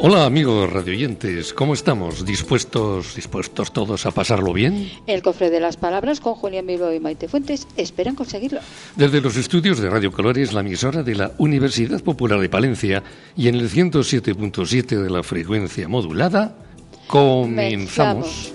Hola amigos radioyentes, ¿cómo estamos? ¿Dispuestos todos a pasarlo bien? El cofre de las palabras con Julián Bilbao y Maite Fuentes esperan conseguirlo. Desde los estudios de Radio Colores, la emisora de la Universidad Popular de Palencia y en el 107.7 de la frecuencia modulada, comenzamos.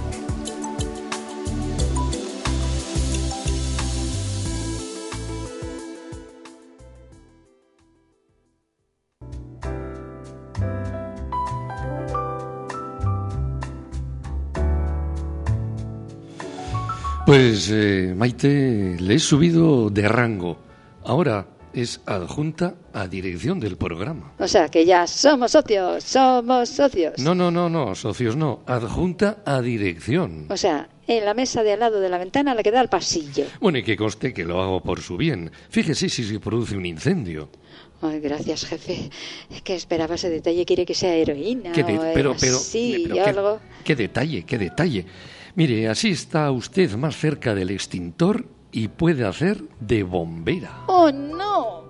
Pues Maite, le he subido de rango. Ahora es adjunta a dirección del programa. O sea, que ya somos socios. No, socios no, adjunta a dirección. O sea, en la mesa de al lado de la ventana la que da al pasillo. Bueno, y que conste que lo hago por su bien. Fíjese si se produce un incendio. Ay, gracias, jefe. Es que esperaba ese detalle, quiere que sea heroína algo. ¿Qué detalle? Mire, así está usted más cerca del extintor y puede hacer de bombera. ¡Oh, no!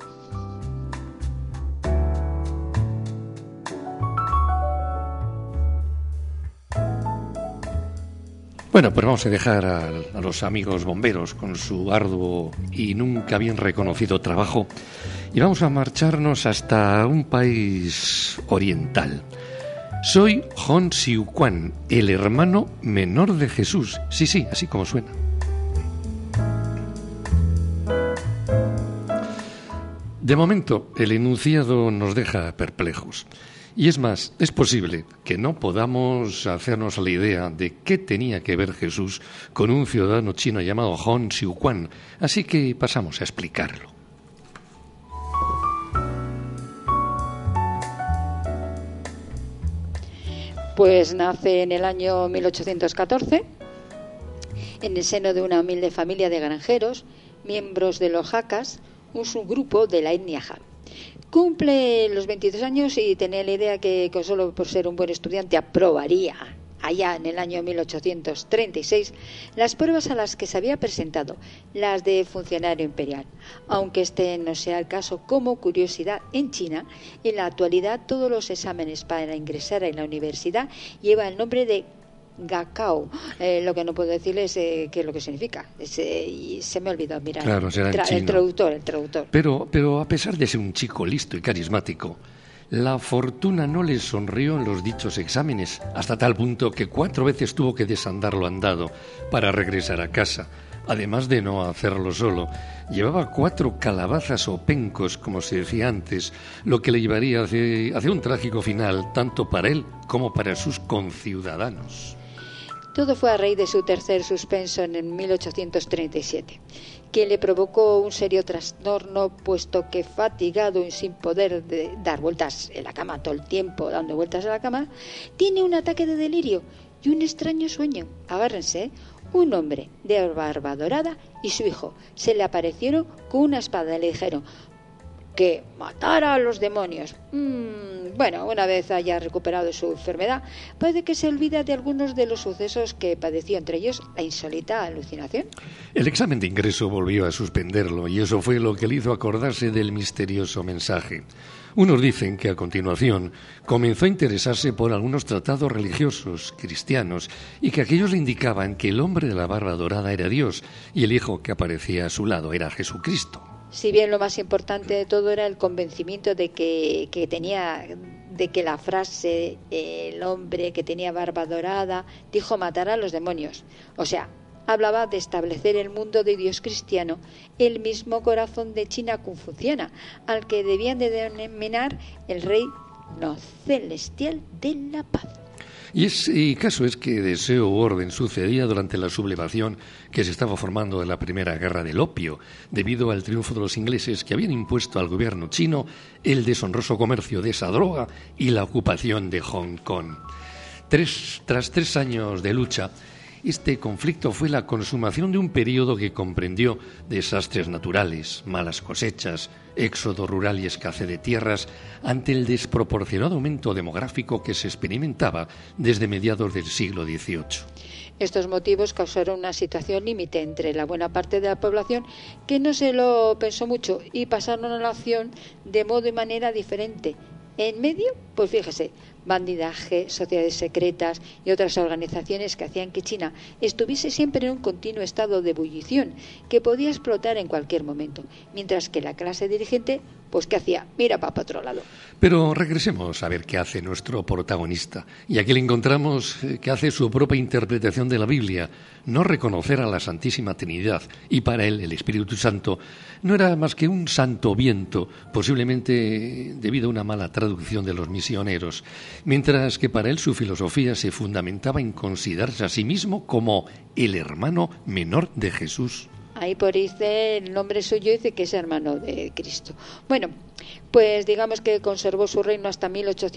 Bueno, pues vamos a dejar a los amigos bomberos con su arduo y nunca bien reconocido trabajo y vamos a marcharnos hasta un país oriental. Soy Hon Siu Kwan, el hermano menor de Jesús. Sí, así como suena. De momento, el enunciado nos deja perplejos. Y es más, es posible que no podamos hacernos la idea de qué tenía que ver Jesús con un ciudadano chino llamado Hon Siu Kwan. Así que pasamos a explicarlo. Pues nace en el año 1814 en el seno de una humilde familia de granjeros, miembros de los Hakkas, un subgrupo de la etnia Han. Cumple los 23 años y tenía la idea que solo por ser un buen estudiante aprobaría allá en el año 1836 las pruebas a las que se había presentado, las de funcionario imperial. Aunque este no sea el caso, como curiosidad, en China, en la actualidad todos los exámenes para ingresar en la universidad llevan el nombre de Gaokao. Lo que no puedo decirles qué es lo que significa. Se me ha olvidado mirar. Claro, será en chino. El traductor. Pero a pesar de ser un chico listo y carismático, la fortuna no le sonrió en los dichos exámenes, hasta tal punto que 4 veces tuvo que desandar lo andado para regresar a casa. Además de no hacerlo solo, llevaba 4 calabazas o pencos, como se decía antes, lo que le llevaría hacia un trágico final, tanto para él como para sus conciudadanos. Todo fue a raíz de su tercer suspenso en 1837, que le provocó un serio trastorno, puesto que fatigado y sin poder dar vueltas en la cama todo el tiempo, dando vueltas en la cama, tiene un ataque de delirio y un extraño sueño. Agárrense, un hombre de barba dorada y su hijo se le aparecieron con una espada y le dijeron que matara a los demonios. Bueno, una vez haya recuperado su enfermedad, puede que se olvida de algunos de los sucesos que padeció, entre ellos la insólita alucinación. El examen de ingreso volvió a suspenderlo y eso fue lo que le hizo acordarse del misterioso mensaje. Unos dicen que a continuación comenzó a interesarse por algunos tratados religiosos cristianos y que aquellos le indicaban que el hombre de la barba dorada era Dios y el hijo que aparecía a su lado era Jesucristo. Si bien lo más importante de todo era el convencimiento de que la frase el hombre que tenía barba dorada dijo matar a los demonios. O sea, hablaba de establecer el mundo de Dios cristiano, el mismo corazón de China confuciana, al que debían de denominar el reino celestial de la paz. Y caso es que deseo u orden sucedía durante la sublevación que se estaba formando en la Primera Guerra del Opio, debido al triunfo de los ingleses que habían impuesto al gobierno chino el deshonroso comercio de esa droga y la ocupación de Hong Kong. Tras 3 años de lucha, este conflicto fue la consumación de un periodo que comprendió desastres naturales, malas cosechas, éxodo rural y escasez de tierras ante el desproporcionado aumento demográfico que se experimentaba desde mediados del siglo XVIII. Estos motivos causaron una situación límite entre la buena parte de la población que no se lo pensó mucho y pasaron a la acción de modo y manera diferente. En medio, pues fíjese, bandidaje, sociedades secretas y otras organizaciones que hacían que China estuviese siempre en un continuo estado de ebullición que podía explotar en cualquier momento, mientras que la clase dirigente, pues ¿qué hacía? Mira para otro lado. Pero regresemos a ver qué hace nuestro protagonista. Y aquí le encontramos que hace su propia interpretación de la Biblia, no reconocer a la Santísima Trinidad. Y para él, el Espíritu Santo no era más que un santo viento, posiblemente debido a una mala traducción de los misioneros. Mientras que para él su filosofía se fundamentaba en considerarse a sí mismo como el hermano menor de Jesús. Ahí por dice el nombre suyo, dice que es hermano de Cristo. Bueno, pues digamos que conservó su reino hasta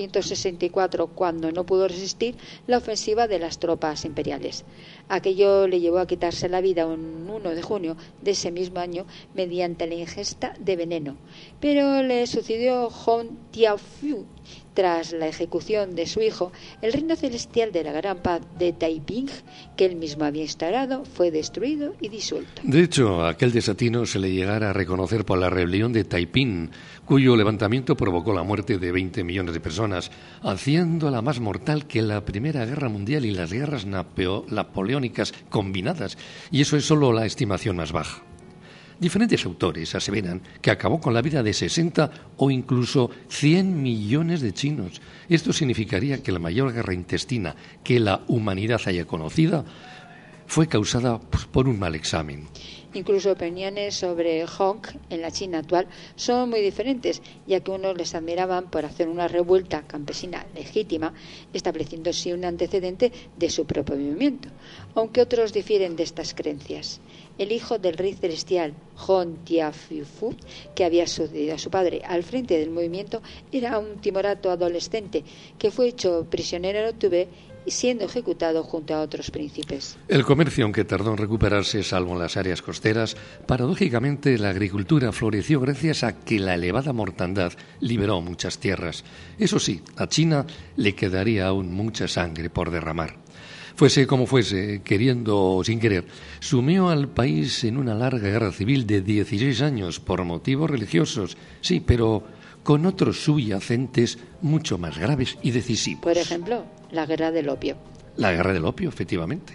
1864, cuando no pudo resistir la ofensiva de las tropas imperiales. Aquello le llevó a quitarse la vida un 1 de junio de ese mismo año mediante la ingesta de veneno. Pero le sucedió Hong Tiaofu. Tras la ejecución de su hijo, el reino celestial de la Gran Paz de Taiping, que él mismo había instaurado, fue destruido y disuelto. De hecho, aquel desatino se le llegara a reconocer por la rebelión de Taiping, cuyo levantamiento provocó la muerte de 20 millones de personas, haciéndola más mortal que la Primera Guerra Mundial y las guerras napoleónicas combinadas. Y eso es solo la estimación más baja. Diferentes autores aseveran que acabó con la vida de 60 o incluso 100 millones de chinos. Esto significaría que la mayor guerra intestina que la humanidad haya conocido fue causada por un mal examen. Incluso opiniones sobre Hong en la China actual son muy diferentes, ya que unos les admiraban por hacer una revuelta campesina legítima, estableciendo así un antecedente de su propio movimiento, aunque otros difieren de estas creencias. El hijo del rey celestial, Hong Tiaofu, que había sucedido a su padre al frente del movimiento, era un timorato adolescente que fue hecho prisionero en octubre, siendo ejecutado junto a otros príncipes. El comercio, aunque tardó en recuperarse, salvo en las áreas costeras, paradójicamente la agricultura floreció gracias a que la elevada mortandad liberó muchas tierras. Eso sí, a China le quedaría aún mucha sangre por derramar. Fuese como fuese, queriendo o sin querer, sumió al país en una larga guerra civil de 16 años por motivos religiosos, sí, pero con otros subyacentes mucho más graves y decisivos. Por ejemplo, la guerra del opio. La guerra del opio, efectivamente.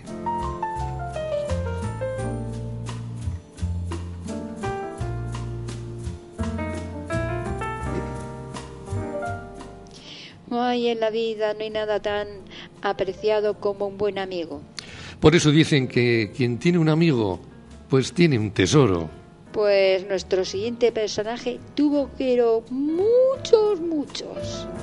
Ay, en la vida no hay nada tan apreciado como un buen amigo. Por eso dicen que quien tiene un amigo, pues tiene un tesoro. Pues nuestro siguiente personaje tuvo, pero muchos.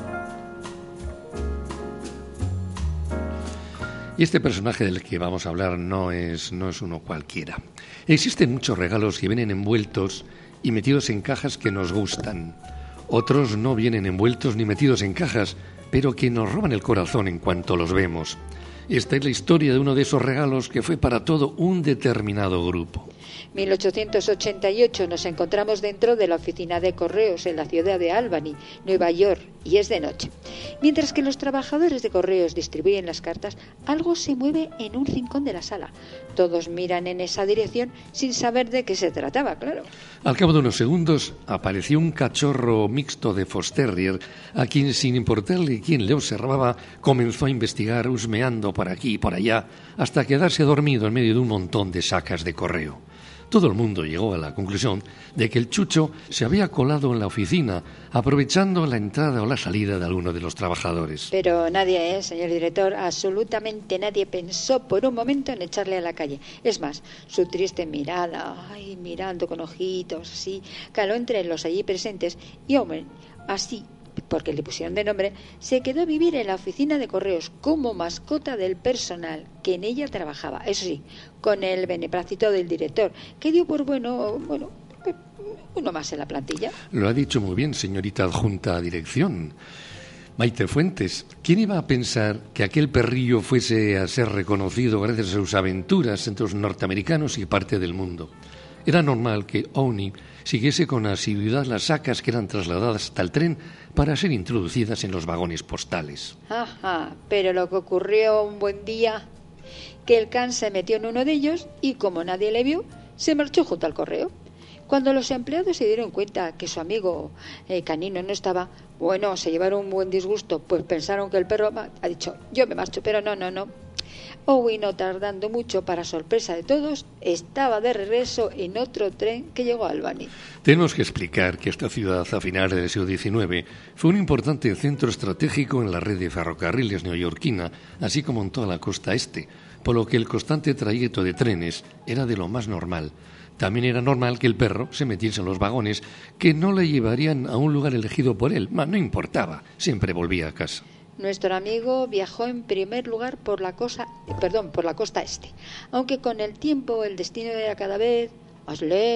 Y este personaje del que vamos a hablar no es uno cualquiera. Existen muchos regalos que vienen envueltos y metidos en cajas que nos gustan. Otros no vienen envueltos ni metidos en cajas, pero que nos roban el corazón en cuanto los vemos. Esta es la historia de uno de esos regalos que fue para todo un determinado grupo. 1888 nos encontramos dentro de la oficina de correos en la ciudad de Albany, Nueva York, y es de noche. Mientras que los trabajadores de correos distribuyen las cartas, algo se mueve en un rincón de la sala. Todos miran en esa dirección sin saber de qué se trataba, claro. Al cabo de unos segundos apareció un cachorro mixto de Fox Terrier, a quien, sin importarle quién le observaba, comenzó a investigar husmeando por aquí y por allá, hasta quedarse dormido en medio de un montón de sacas de correo. Todo el mundo llegó a la conclusión de que el chucho se había colado en la oficina, aprovechando la entrada o la salida de alguno de los trabajadores. Pero nadie, señor director, absolutamente nadie pensó por un momento en echarle a la calle. Es más, su triste mirada, mirando con ojitos así, caló entre los allí presentes y, hombre, así, porque le pusieron de nombre, se quedó a vivir en la oficina de correos como mascota del personal que en ella trabajaba. Eso sí, con el beneplácito del director, que dio por bueno, uno más en la plantilla. Lo ha dicho muy bien, señorita adjunta a dirección. Maite Fuentes, ¿quién iba a pensar que aquel perrillo fuese a ser reconocido gracias a sus aventuras entre los norteamericanos y parte del mundo? Era normal que Owney siguiese con asiduidad las sacas que eran trasladadas hasta el tren para ser introducidas en los vagones postales. Pero lo que ocurrió un buen día, que el can se metió en uno de ellos y, como nadie le vio, se marchó junto al correo. Cuando los empleados se dieron cuenta que su amigo canino no estaba, Bueno, se llevaron un buen disgusto, pues pensaron que el perro ha dicho, yo me marcho, pero no. Owen, no tardando mucho, para sorpresa de todos, estaba de regreso en otro tren que llegó a Albany. Tenemos que explicar que esta ciudad, a finales del siglo XIX, fue un importante centro estratégico en la red de ferrocarriles neoyorquina, así como en toda la costa este, por lo que el constante trayecto de trenes era de lo más normal. También era normal que el perro se metiese en los vagones, que no le llevarían a un lugar elegido por él, mas no importaba, siempre volvía a casa. Nuestro amigo viajó en primer lugar por la costa este, aunque con el tiempo el destino era cada vez más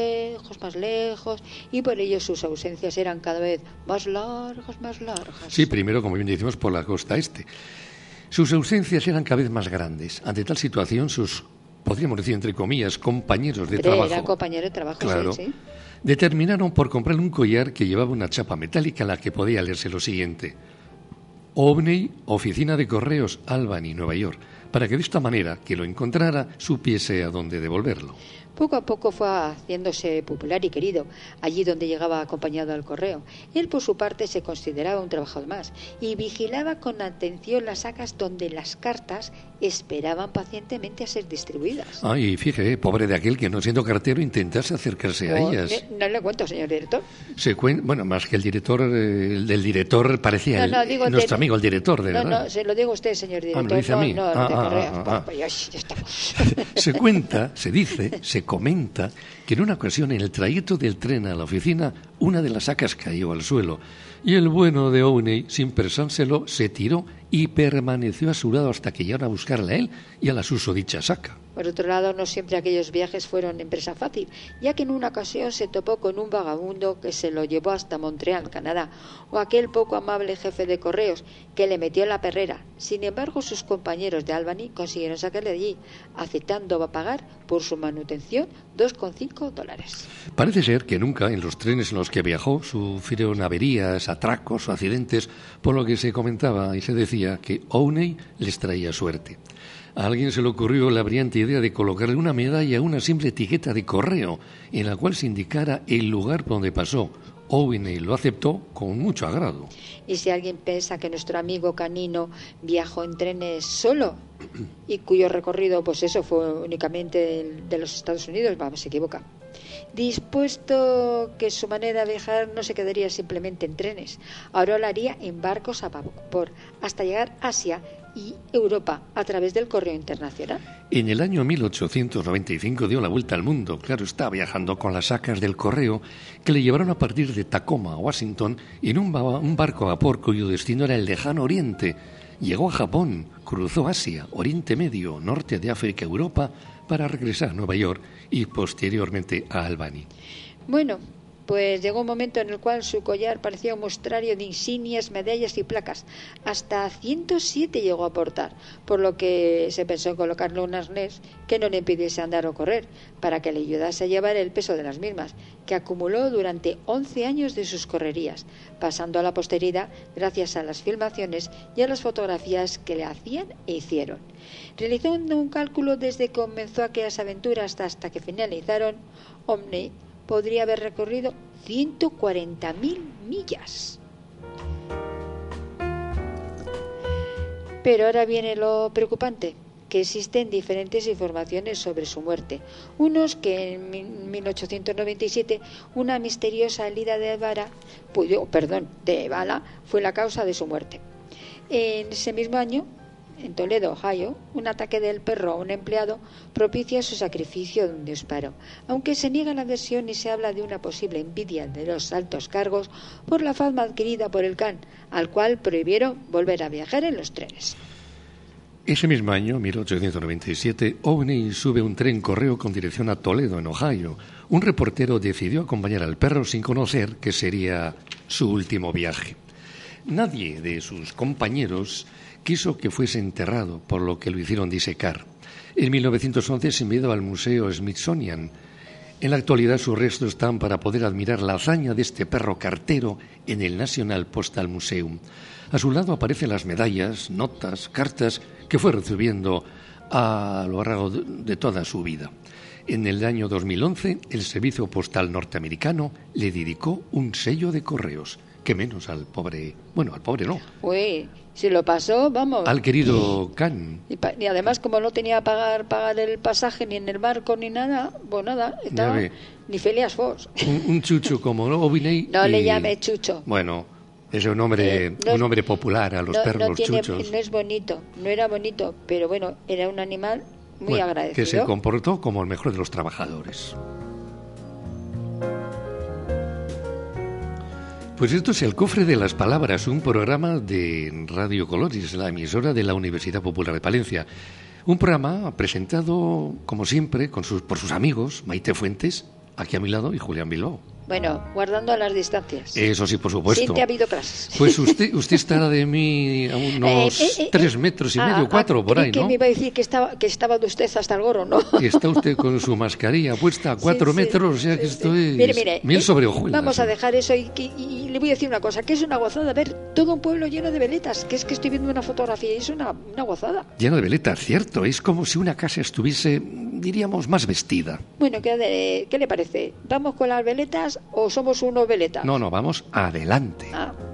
lejos, y por ello sus ausencias eran cada vez más largas. Sí, primero, como bien decimos, por la costa este. Sus ausencias eran cada vez más grandes. Ante tal situación, sus, podríamos decir entre comillas, compañeros de trabajo... Era compañero de trabajo, claro, sí. Determinaron por comprarle un collar que llevaba una chapa metálica en la que podía leerse lo siguiente: Ovney, Oficina de Correos, Albany, Nueva York, para que de esta manera, que lo encontrara, supiese a dónde devolverlo. Poco a poco fue haciéndose popular y querido, allí donde llegaba acompañado al correo. Él, por su parte, se consideraba un trabajador más y vigilaba con atención las sacas donde las cartas esperaban pacientemente a ser distribuidas. Ay, fíjate, pobre de aquel que, no siendo cartero, intentase acercarse a ellas. No le cuento, señor director. Bueno, más que el director, el del director parecía nuestro amigo, el director, de verdad. No, se lo digo a usted, señor director. ¿Me lo dice a mí? Pues ya estamos. Se cuenta, se comenta que en una ocasión, en el trayecto del tren a la oficina, una de las sacas cayó al suelo y el bueno de Owney, sin pensárselo, se tiró y permaneció a su lado hasta que llegaron a buscarla a él y a la susodicha saca. Por otro lado, no siempre aquellos viajes fueron empresa fácil, ya que en una ocasión se topó con un vagabundo que se lo llevó hasta Montreal, Canadá, o aquel poco amable jefe de correos que le metió en la perrera. Sin embargo, sus compañeros de Albany consiguieron sacarle de allí, aceptando pagar por su manutención $2,5. Parece ser que nunca en los trenes en los que viajó sufrieron averías, atracos o accidentes, por lo que se comentaba y se decía que Owney les traía suerte. A alguien se le ocurrió la brillante idea de colocarle una medalla a una simple etiqueta de correo en la cual se indicara el lugar por donde pasó. Owney lo aceptó con mucho agrado. Y si alguien piensa que nuestro amigo canino viajó en trenes solo y cuyo recorrido, pues eso, fue únicamente de los Estados Unidos, se equivoca. Dispuesto que su manera de viajar no se quedaría simplemente en trenes, ahora lo haría en barcos a vapor, hasta llegar a Asia y Europa a través del correo internacional. En el año 1895 dio la vuelta al mundo. Claro, estaba viajando con las sacas del correo que le llevaron a partir de Tacoma a Washington en un barco a vapor cuyo destino era el lejano oriente. Llegó a Japón, cruzó Asia, Oriente Medio, Norte de África, Europa, para regresar a Nueva York y posteriormente a Albany. Bueno, pues llegó un momento en el cual su collar parecía un muestrario de insignias, medallas y placas. Hasta 107 llegó a portar, por lo que se pensó en colocarle un arnés que no le impidiese andar o correr, para que le ayudase a llevar el peso de las mismas, que acumuló durante 11 años de sus correrías, pasando a la posteridad gracias a las filmaciones y a las fotografías que le hacían e hicieron. Realizando un cálculo desde que comenzó aquellas aventuras hasta que finalizaron, Owney podría haber recorrido 140.000 millas. Pero ahora viene lo preocupante, que existen diferentes informaciones sobre su muerte. Unos que en 1897 una misteriosa herida de bala fue la causa de su muerte. En ese mismo año, en Toledo, Ohio, un ataque del perro a un empleado propicia su sacrificio de un disparo, aunque se niega la versión y se habla de una posible envidia de los altos cargos por la fama adquirida por el can, al cual prohibieron volver a viajar en los trenes. Ese mismo año, 1897, Owney sube un tren correo con dirección a Toledo, en Ohio. Un reportero decidió acompañar al perro sin conocer que sería su último viaje. Nadie de sus compañeros quiso que fuese enterrado, por lo que lo hicieron disecar. En 1911 se envió al Museo Smithsonian. En la actualidad sus restos están para poder admirar la hazaña de este perro cartero en el National Postal Museum. A su lado aparecen las medallas, notas, cartas que fue recibiendo a lo largo de toda su vida. En el año 2011, el Servicio Postal norteamericano le dedicó un sello de correos. qué menos al pobre, bueno, al pobre no. Uy, si lo pasó, vamos. Al querido Khan. Y además, como no tenía pagar el pasaje ni en el barco ni nada, pues nada, estaba ni Phileas Fogg. Un chucho como Oviney. No le llame chucho. Bueno, es un nombre popular a los perros chuchos. No es bonito, no era bonito, pero bueno, era un animal muy agradecido. Que se comportó como el mejor de los trabajadores. Pues esto es El Cofre de las Palabras, un programa de Radio Colores, la emisora de la Universidad Popular de Palencia. Un programa presentado, como siempre, por sus amigos, Maite Fuentes, aquí a mi lado, y Julián Bilbao. Bueno, guardando las distancias. Eso sí, por supuesto. Sí, te ha habido clases. Pues usted estará de mí a unos 3 metros y medio, 4 por ahí, ¿no? Que me iba a decir que estaba de usted hasta el gorro, ¿no? Y está usted con su mascarilla puesta a 4 metros, o sea que esto es mire, miel sobre hojuelas. Vamos a dejar eso y le voy a decir una cosa, que es una gozada ver todo un pueblo lleno de veletas, que es que estoy viendo una fotografía y es una gozada. Lleno de veletas, cierto, es como si una casa estuviese, diríamos, más vestida. Bueno, ¿qué le parece? ¿Vamos con las veletas o somos unos veletas? No, vamos adelante.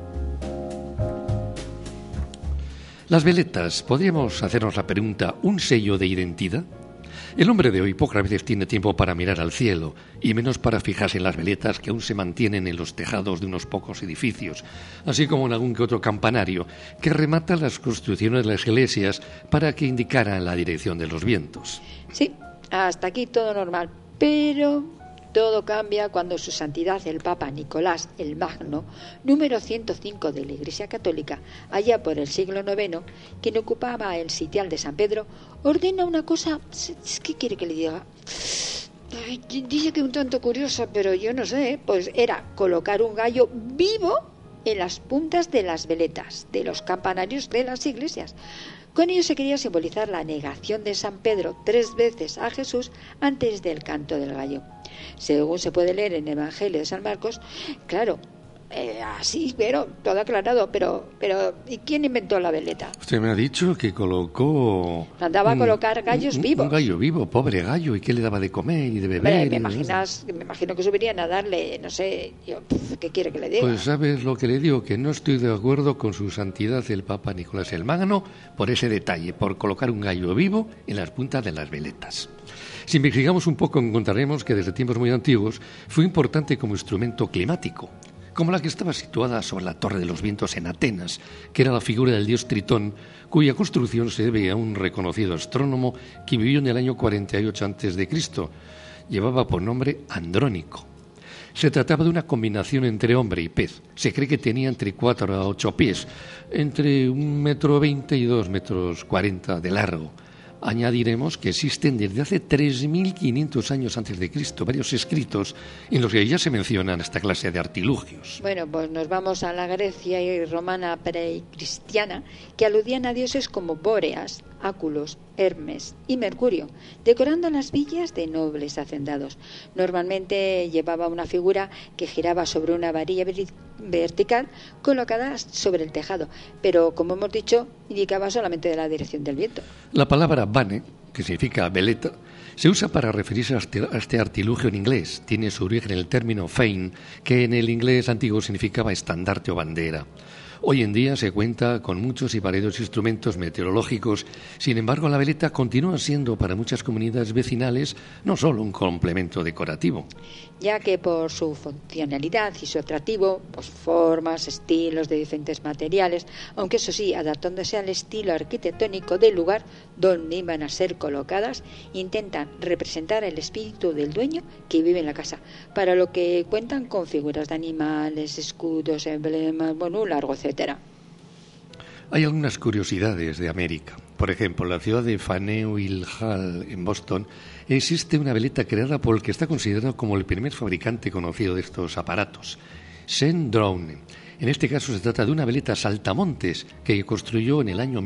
Las veletas, ¿podríamos hacernos la pregunta, un sello de identidad? El hombre de hoy pocas veces tiene tiempo para mirar al cielo, y menos para fijarse en las veletas que aún se mantienen en los tejados de unos pocos edificios, así como en algún que otro campanario que remata las construcciones de las iglesias para que indicaran la dirección de los vientos. Sí, hasta aquí todo normal, pero todo cambia cuando su santidad el Papa Nicolás el Magno, número 105 de la Iglesia Católica, allá por el siglo IX, quien ocupaba el sitial de San Pedro, ordena una cosa. ¿Qué quiere que le diga? Dice que un tanto curiosa, pero yo no sé. Pues era colocar un gallo vivo en las puntas de las veletas de los campanarios de las iglesias. Con ello se quería simbolizar la negación de San Pedro 3 veces a Jesús antes del canto del gallo. Según se puede leer en el Evangelio de San Marcos, claro, así, pero todo aclarado, pero ¿y quién inventó la veleta? Usted me ha dicho que colocó... Mandaba a colocar gallos vivos. Un gallo vivo, pobre gallo, ¿y qué le daba de comer y de beber? Me imagino que subirían a darle, no sé, ¿qué quiere que le diga? Pues sabes lo que le digo, que no estoy de acuerdo con su santidad el Papa Nicolás el Magno por ese detalle, por colocar un gallo vivo en las puntas de las veletas. Si investigamos un poco encontraremos que desde tiempos muy antiguos fue importante como instrumento climático, como la que estaba situada sobre la Torre de los Vientos en Atenas, que era la figura del dios Tritón, cuya construcción se debe a un reconocido astrónomo que vivió en el año 48 a.C. Llevaba por nombre Andrónico. Se trataba de una combinación entre hombre y pez. Se cree que tenía entre 4 a 8 pies, entre 1,20 m y 2,40 m de largo. Añadiremos que existen desde hace 3.500 años antes de Cristo varios escritos en los que ya se mencionan esta clase de artilugios. Bueno, pues nos vamos a la Grecia y romana precristiana, que aludían a dioses como Bóreas, Áculos, Hermes y Mercurio, decorando las villas de nobles hacendados. Normalmente llevaba una figura que giraba sobre una varilla vertical colocada sobre el tejado, pero como hemos dicho, indicaba solamente de la dirección del viento. La palabra vane, que significa veleta, se usa para referirse a este artilugio en inglés. Tiene su origen en el término fein, que en el inglés antiguo significaba estandarte o bandera. Hoy en día se cuenta con muchos y variados instrumentos meteorológicos. Sin embargo, la veleta continúa siendo para muchas comunidades vecinales no solo un complemento decorativo, ya que por su funcionalidad y su atractivo, pues formas, estilos de diferentes materiales, aunque eso sí, adaptándose al estilo arquitectónico del lugar donde iban a ser colocadas, intentan representar el espíritu del dueño que vive en la casa, para lo que cuentan con figuras de animales, escudos, emblemas, bueno, un largo etcétera. Hay algunas curiosidades de América. Por ejemplo, en la ciudad de Faneuil Hall, en Boston, existe una veleta creada por el que está considerado como el primer fabricante conocido de estos aparatos, Saint Drone. En este caso se trata de una veleta saltamontes que construyó en el año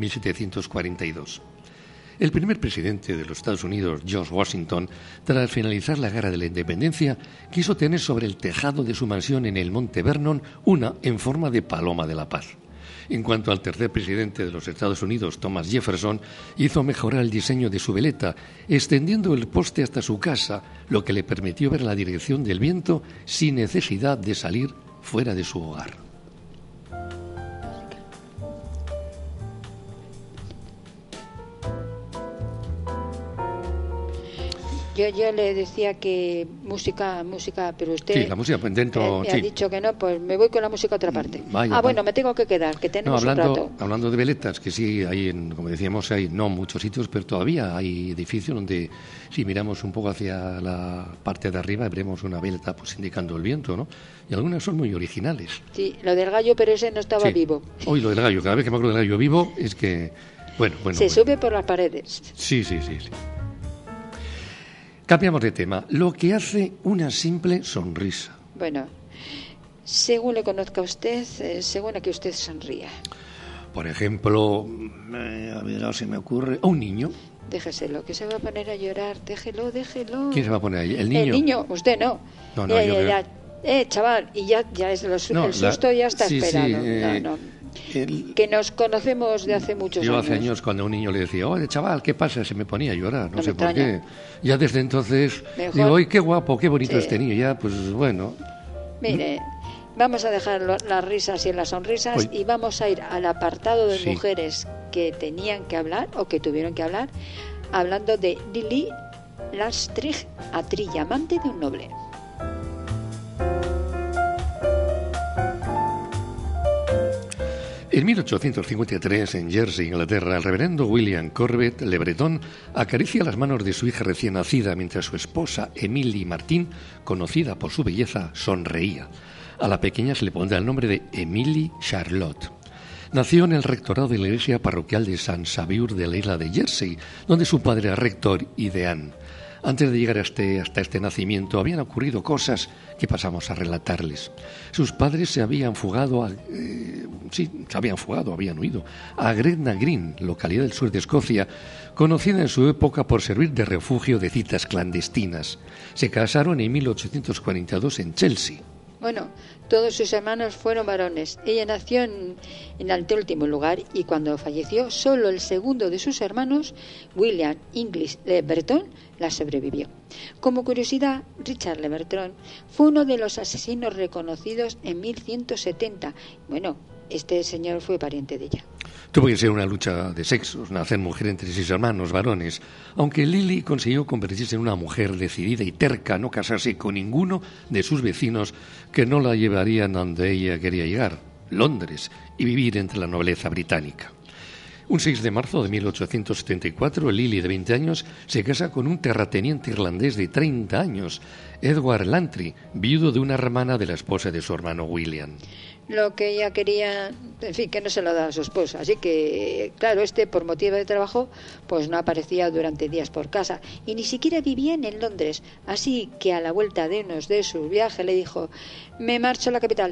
1742. El primer presidente de los Estados Unidos, George Washington, tras finalizar la Guerra de la Independencia, quiso tener sobre el tejado de su mansión en el Monte Vernon una en forma de paloma de la paz. En cuanto al tercer presidente de los Estados Unidos, Thomas Jefferson, hizo mejorar el diseño de su veleta, extendiendo el poste hasta su casa, lo que le permitió ver la dirección del viento sin necesidad de salir fuera de su hogar. Yo le decía que música, pero usted Sí, la música, pues dentro... me sí. ha dicho que no, pues me voy con la música a otra parte. Vaya, Bueno, me tengo que quedar, que tenemos un rato. Hablando de veletas, que sí, hay, como decíamos, hay no muchos sitios, pero todavía hay edificios donde, si miramos un poco hacia la parte de arriba, veremos una veleta pues indicando el viento, ¿no? Y algunas son muy originales. Sí, lo del gallo, pero ese no estaba vivo. Hoy lo del gallo, cada vez que me acuerdo del gallo vivo, es que... Bueno. Sube por las paredes. Sí. Cambiamos de tema. Lo que hace una simple sonrisa. Bueno, según le conozca a usted, según a que usted sonría. Por ejemplo, a ver, se me ocurre... A un niño. Déjeselo, que se va a poner a llorar. Déjelo. ¿Quién se va a poner ahí? ¿El niño? El niño, usted no. No, chaval, y ya es el susto ya está esperado. No. Que nos conocemos de hace muchos años. Yo hace años cuando a un niño le decía, oye chaval, ¿qué pasa? Se me ponía a llorar, no sé por qué. Ya desde entonces digo, ¡ay, qué guapo, qué bonito este niño! Ya, pues bueno. Mire, vamos a dejar las risas y las sonrisas y vamos a ir al apartado de mujeres que tenían que hablar o que tuvieron que hablar, hablando de Lili Lastrig, actriz y amante de un noble. En 1853, en Jersey, Inglaterra, el reverendo William Corbett Le Breton acaricia las manos de su hija recién nacida mientras su esposa, Emily Martin, conocida por su belleza, sonreía. A la pequeña se le pondrá el nombre de Emily Charlotte. Nació en el rectorado de la iglesia parroquial de San Xavier de la isla de Jersey, donde su padre era rector y deán. Antes de llegar hasta este nacimiento habían ocurrido cosas que pasamos a relatarles. Sus padres se habían fugado, habían huido a Gretna Green, localidad del sur de Escocia, conocida en su época por servir de refugio de citas clandestinas. Se casaron en 1842 en Chelsea. Bueno, todos sus hermanos fueron varones. Ella nació en anteúltimo lugar y cuando falleció, solo el segundo de sus hermanos, William English Le Breton, la sobrevivió. Como curiosidad, Richard Le Breton fue uno de los asesinos reconocidos en 1170. Bueno, este señor fue pariente de ella. Tuvo que ser una lucha de sexos, nacer mujer entre sus hermanos varones, aunque Lily consiguió convertirse en una mujer decidida y terca, no casarse con ninguno de sus vecinos que no la llevarían donde ella quería llegar, Londres, y vivir entre la nobleza británica. Un 6 de marzo de 1874, Lily, de 20 años, se casa con un terrateniente irlandés de 30 años, Edward Lantry, viudo de una hermana de la esposa de su hermano William. Lo que ella quería, en fin, que no se lo daba a su esposa. Así que, claro, por motivo de trabajo, pues no aparecía durante días por casa. Y ni siquiera vivía en Londres. Así que a la vuelta de unos de sus viajes le dijo, me marcho a la capital.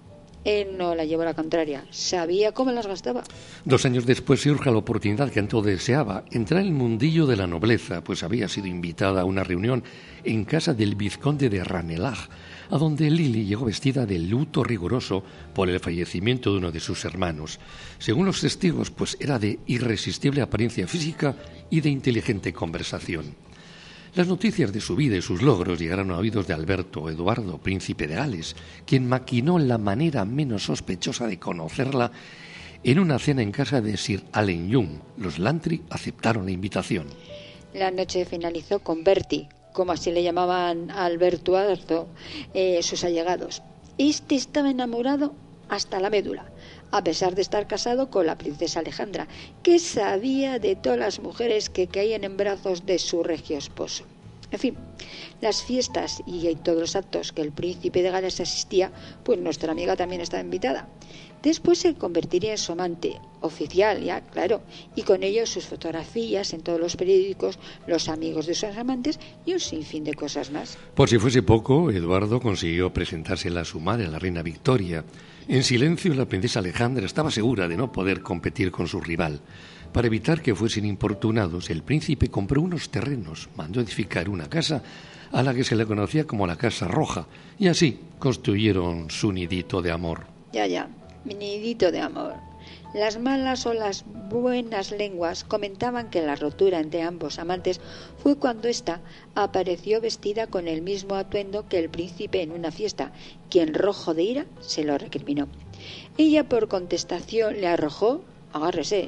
Él no la llevó a la contraria, sabía cómo las gastaba. 2 años después surge la oportunidad que tanto deseaba, entrar en el mundillo de la nobleza, pues había sido invitada a una reunión en casa del vizconde de Ranelagh, a donde Lily llegó vestida de luto riguroso por el fallecimiento de uno de sus hermanos. Según los testigos, pues era de irresistible apariencia física y de inteligente conversación. Las noticias de su vida y sus logros llegaron a oídos de Alberto Eduardo, príncipe de Gales, quien maquinó la manera menos sospechosa de conocerla en una cena en casa de Sir Allen Young. Los Lantry aceptaron la invitación. La noche finalizó con Bertie, como así le llamaban a Alberto Eduardo, sus allegados. Este estaba enamorado hasta la médula, a pesar de estar casado con la princesa Alejandra, que sabía de todas las mujeres que caían en brazos de su regio esposo. En fin, las fiestas y todos los actos que el príncipe de Gales asistía, pues nuestra amiga también estaba invitada. Después se convertiría en su amante oficial, ya, claro, y con ello sus fotografías en todos los periódicos, los amigos de sus amantes y un sinfín de cosas más. Por si fuese poco, Eduardo consiguió presentársela a su madre, la reina Victoria. En silencio, la princesa Alejandra estaba segura de no poder competir con su rival. Para evitar que fuesen importunados, el príncipe compró unos terrenos, mandó edificar una casa a la que se le conocía como la Casa Roja, y así construyeron su nidito de amor. Ya, mi nidito de amor. Las malas o las buenas lenguas comentaban que la rotura entre ambos amantes fue cuando ésta apareció vestida con el mismo atuendo que el príncipe en una fiesta, quien, rojo de ira, se lo recriminó. Ella, por contestación, le arrojó, agárrese,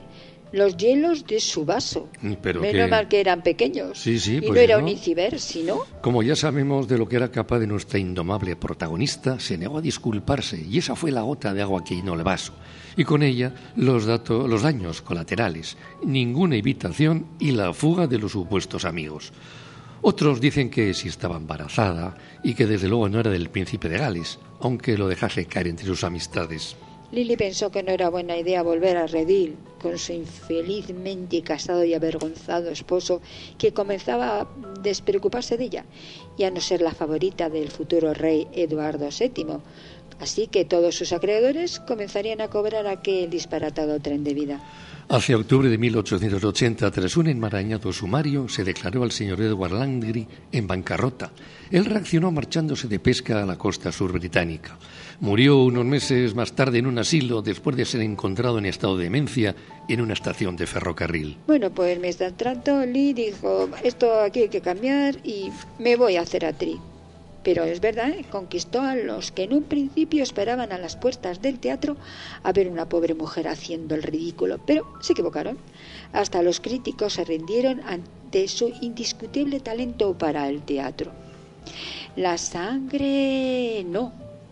los hielos de su vaso. Pero menos mal que eran pequeños. Sí, y pues no era un iceberg, sino... Como ya sabemos de lo que era capaz de nuestra indomable protagonista, se negó a disculparse y esa fue la gota de agua que llenó el vaso. Y con ella los daños colaterales, ninguna evitación y la fuga de los supuestos amigos. Otros dicen que sí estaba embarazada y que desde luego no era del príncipe de Gales, aunque lo dejase caer entre sus amistades. Lily pensó que no era buena idea volver a Redil con su infelizmente casado y avergonzado esposo, que comenzaba a despreocuparse de ella y a no ser la favorita del futuro rey Eduardo VII. Así que todos sus acreedores comenzarían a cobrar aquel disparatado tren de vida. Hacia octubre de 1880, tras un enmarañado sumario, se declaró al señor Edward Landry en bancarrota. Él reaccionó marchándose de pesca a la costa sur británica. Murió unos meses más tarde en un asilo después de ser encontrado en estado de demencia en una estación de ferrocarril. Bueno, pues mientras tanto, Lee dijo, esto aquí hay que cambiar y me voy a hacer actriz. Pero es verdad, conquistó a los que en un principio esperaban a las puertas del teatro a ver una pobre mujer haciendo el ridículo, pero se equivocaron. Hasta los críticos se rindieron ante su indiscutible talento para el teatro. La sangre no.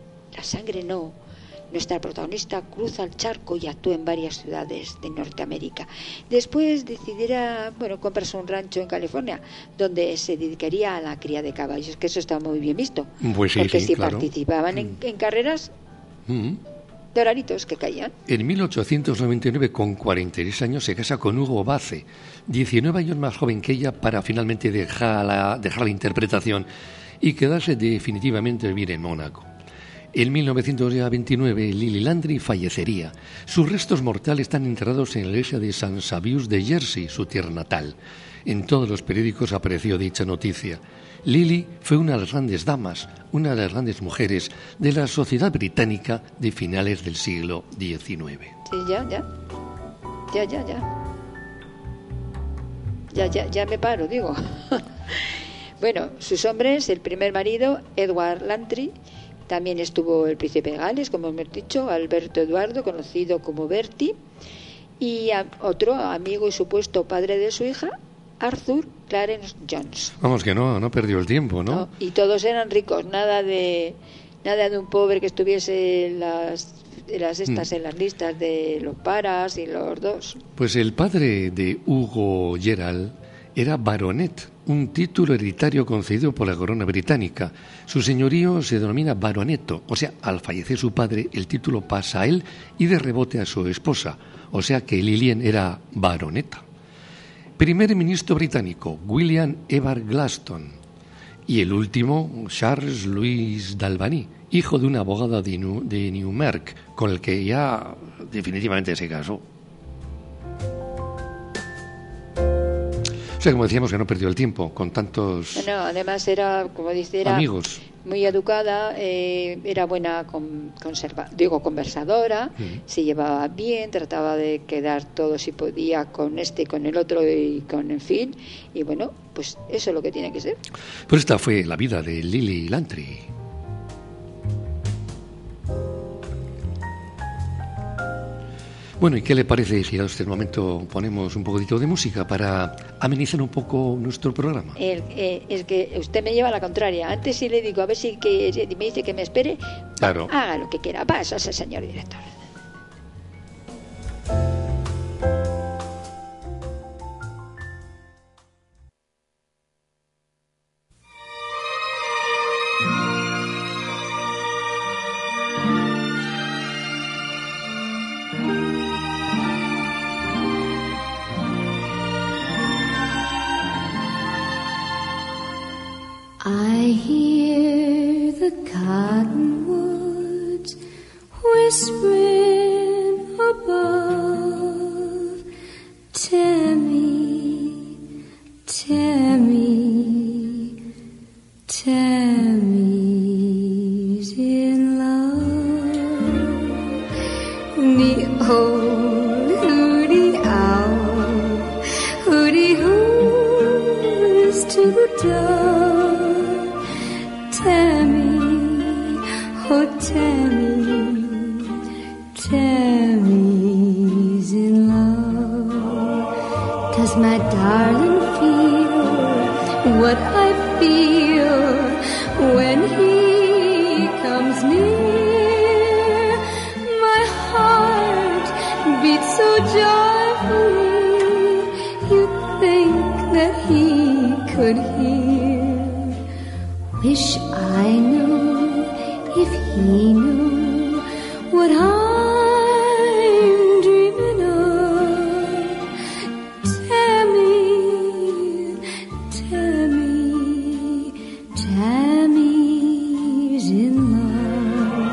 Nuestra protagonista cruza el charco y actúa en varias ciudades de Norteamérica. Después decidirá, comprarse un rancho en California, donde se dedicaría a la cría de caballos, que eso está muy bien visto. Pues sí, porque si claro. participaban en carreras, doraditos que caían. En 1899, con 46 años, se casa con Hugo Bace, 19 años más joven que ella, para finalmente dejar la interpretación y quedarse definitivamente a vivir en Mónaco. En 1929, Lily Landry fallecería. Sus restos mortales están enterrados en la iglesia de St. Saviour de Jersey, su tierra natal. En todos los periódicos apareció dicha noticia. Lily fue una de las grandes damas, una de las grandes mujeres de la sociedad británica de finales del siglo XIX. Sí, ya me paro, digo. Bueno, sus hombres, el primer marido, Edward Landry. También estuvo el príncipe de Gales, como hemos dicho, Alberto Eduardo, conocido como Bertie, y otro amigo y supuesto padre de su hija, Arthur Clarence Jones. Vamos, que no perdió el tiempo, ¿no? Y todos eran ricos, nada de un pobre que estuviese en las listas de los paras y los dos. Pues el padre de Hugo Gerald era baronet, un título hereditario concedido por la corona británica. Su señorío se denomina baroneto, o sea, al fallecer su padre, el título pasa a él y de rebote a su esposa, o sea que Lillian era baroneta. Primer ministro británico, William Ewart Gladstone. Y el último, Charles Louis d'Albany, hijo de una abogada de Newmark, con el que ya definitivamente se casó. O sea, como decíamos, que no perdió el tiempo con tantos además era, como dice, era amigos. Muy educada, era buena conversadora, se llevaba bien, trataba de quedar todo si podía con este, con el otro y con el fin. Y bueno, pues eso es lo que tiene que ser. Pues esta fue la vida de Lily Landry. Bueno, ¿y qué le parece si a este momento ponemos un poquitito de música para amenizar un poco nuestro programa? Es que usted me lleva a la contraria. Antes sí le digo, a ver si me dice que me espere, claro. Haga lo que quiera. Eso es el señor director. I hear the cottonwoods whispering above. Tammy, Tammy, Tammy's in love. The old hooty owl, hooty hoos to the dove. Tammy, oh Tammy, Tammy's in love. Does my darling feel what I feel when he comes near? My heart beats so joyfully, you'd think that he could hear. Wish I knew if he knew what I'm dreaming of. Tammy's in love.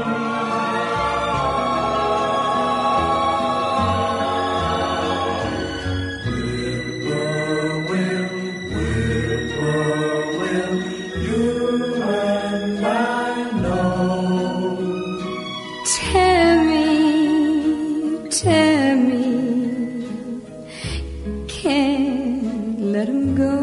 Whippoorwill, you and I know. Tammy, can't let him go.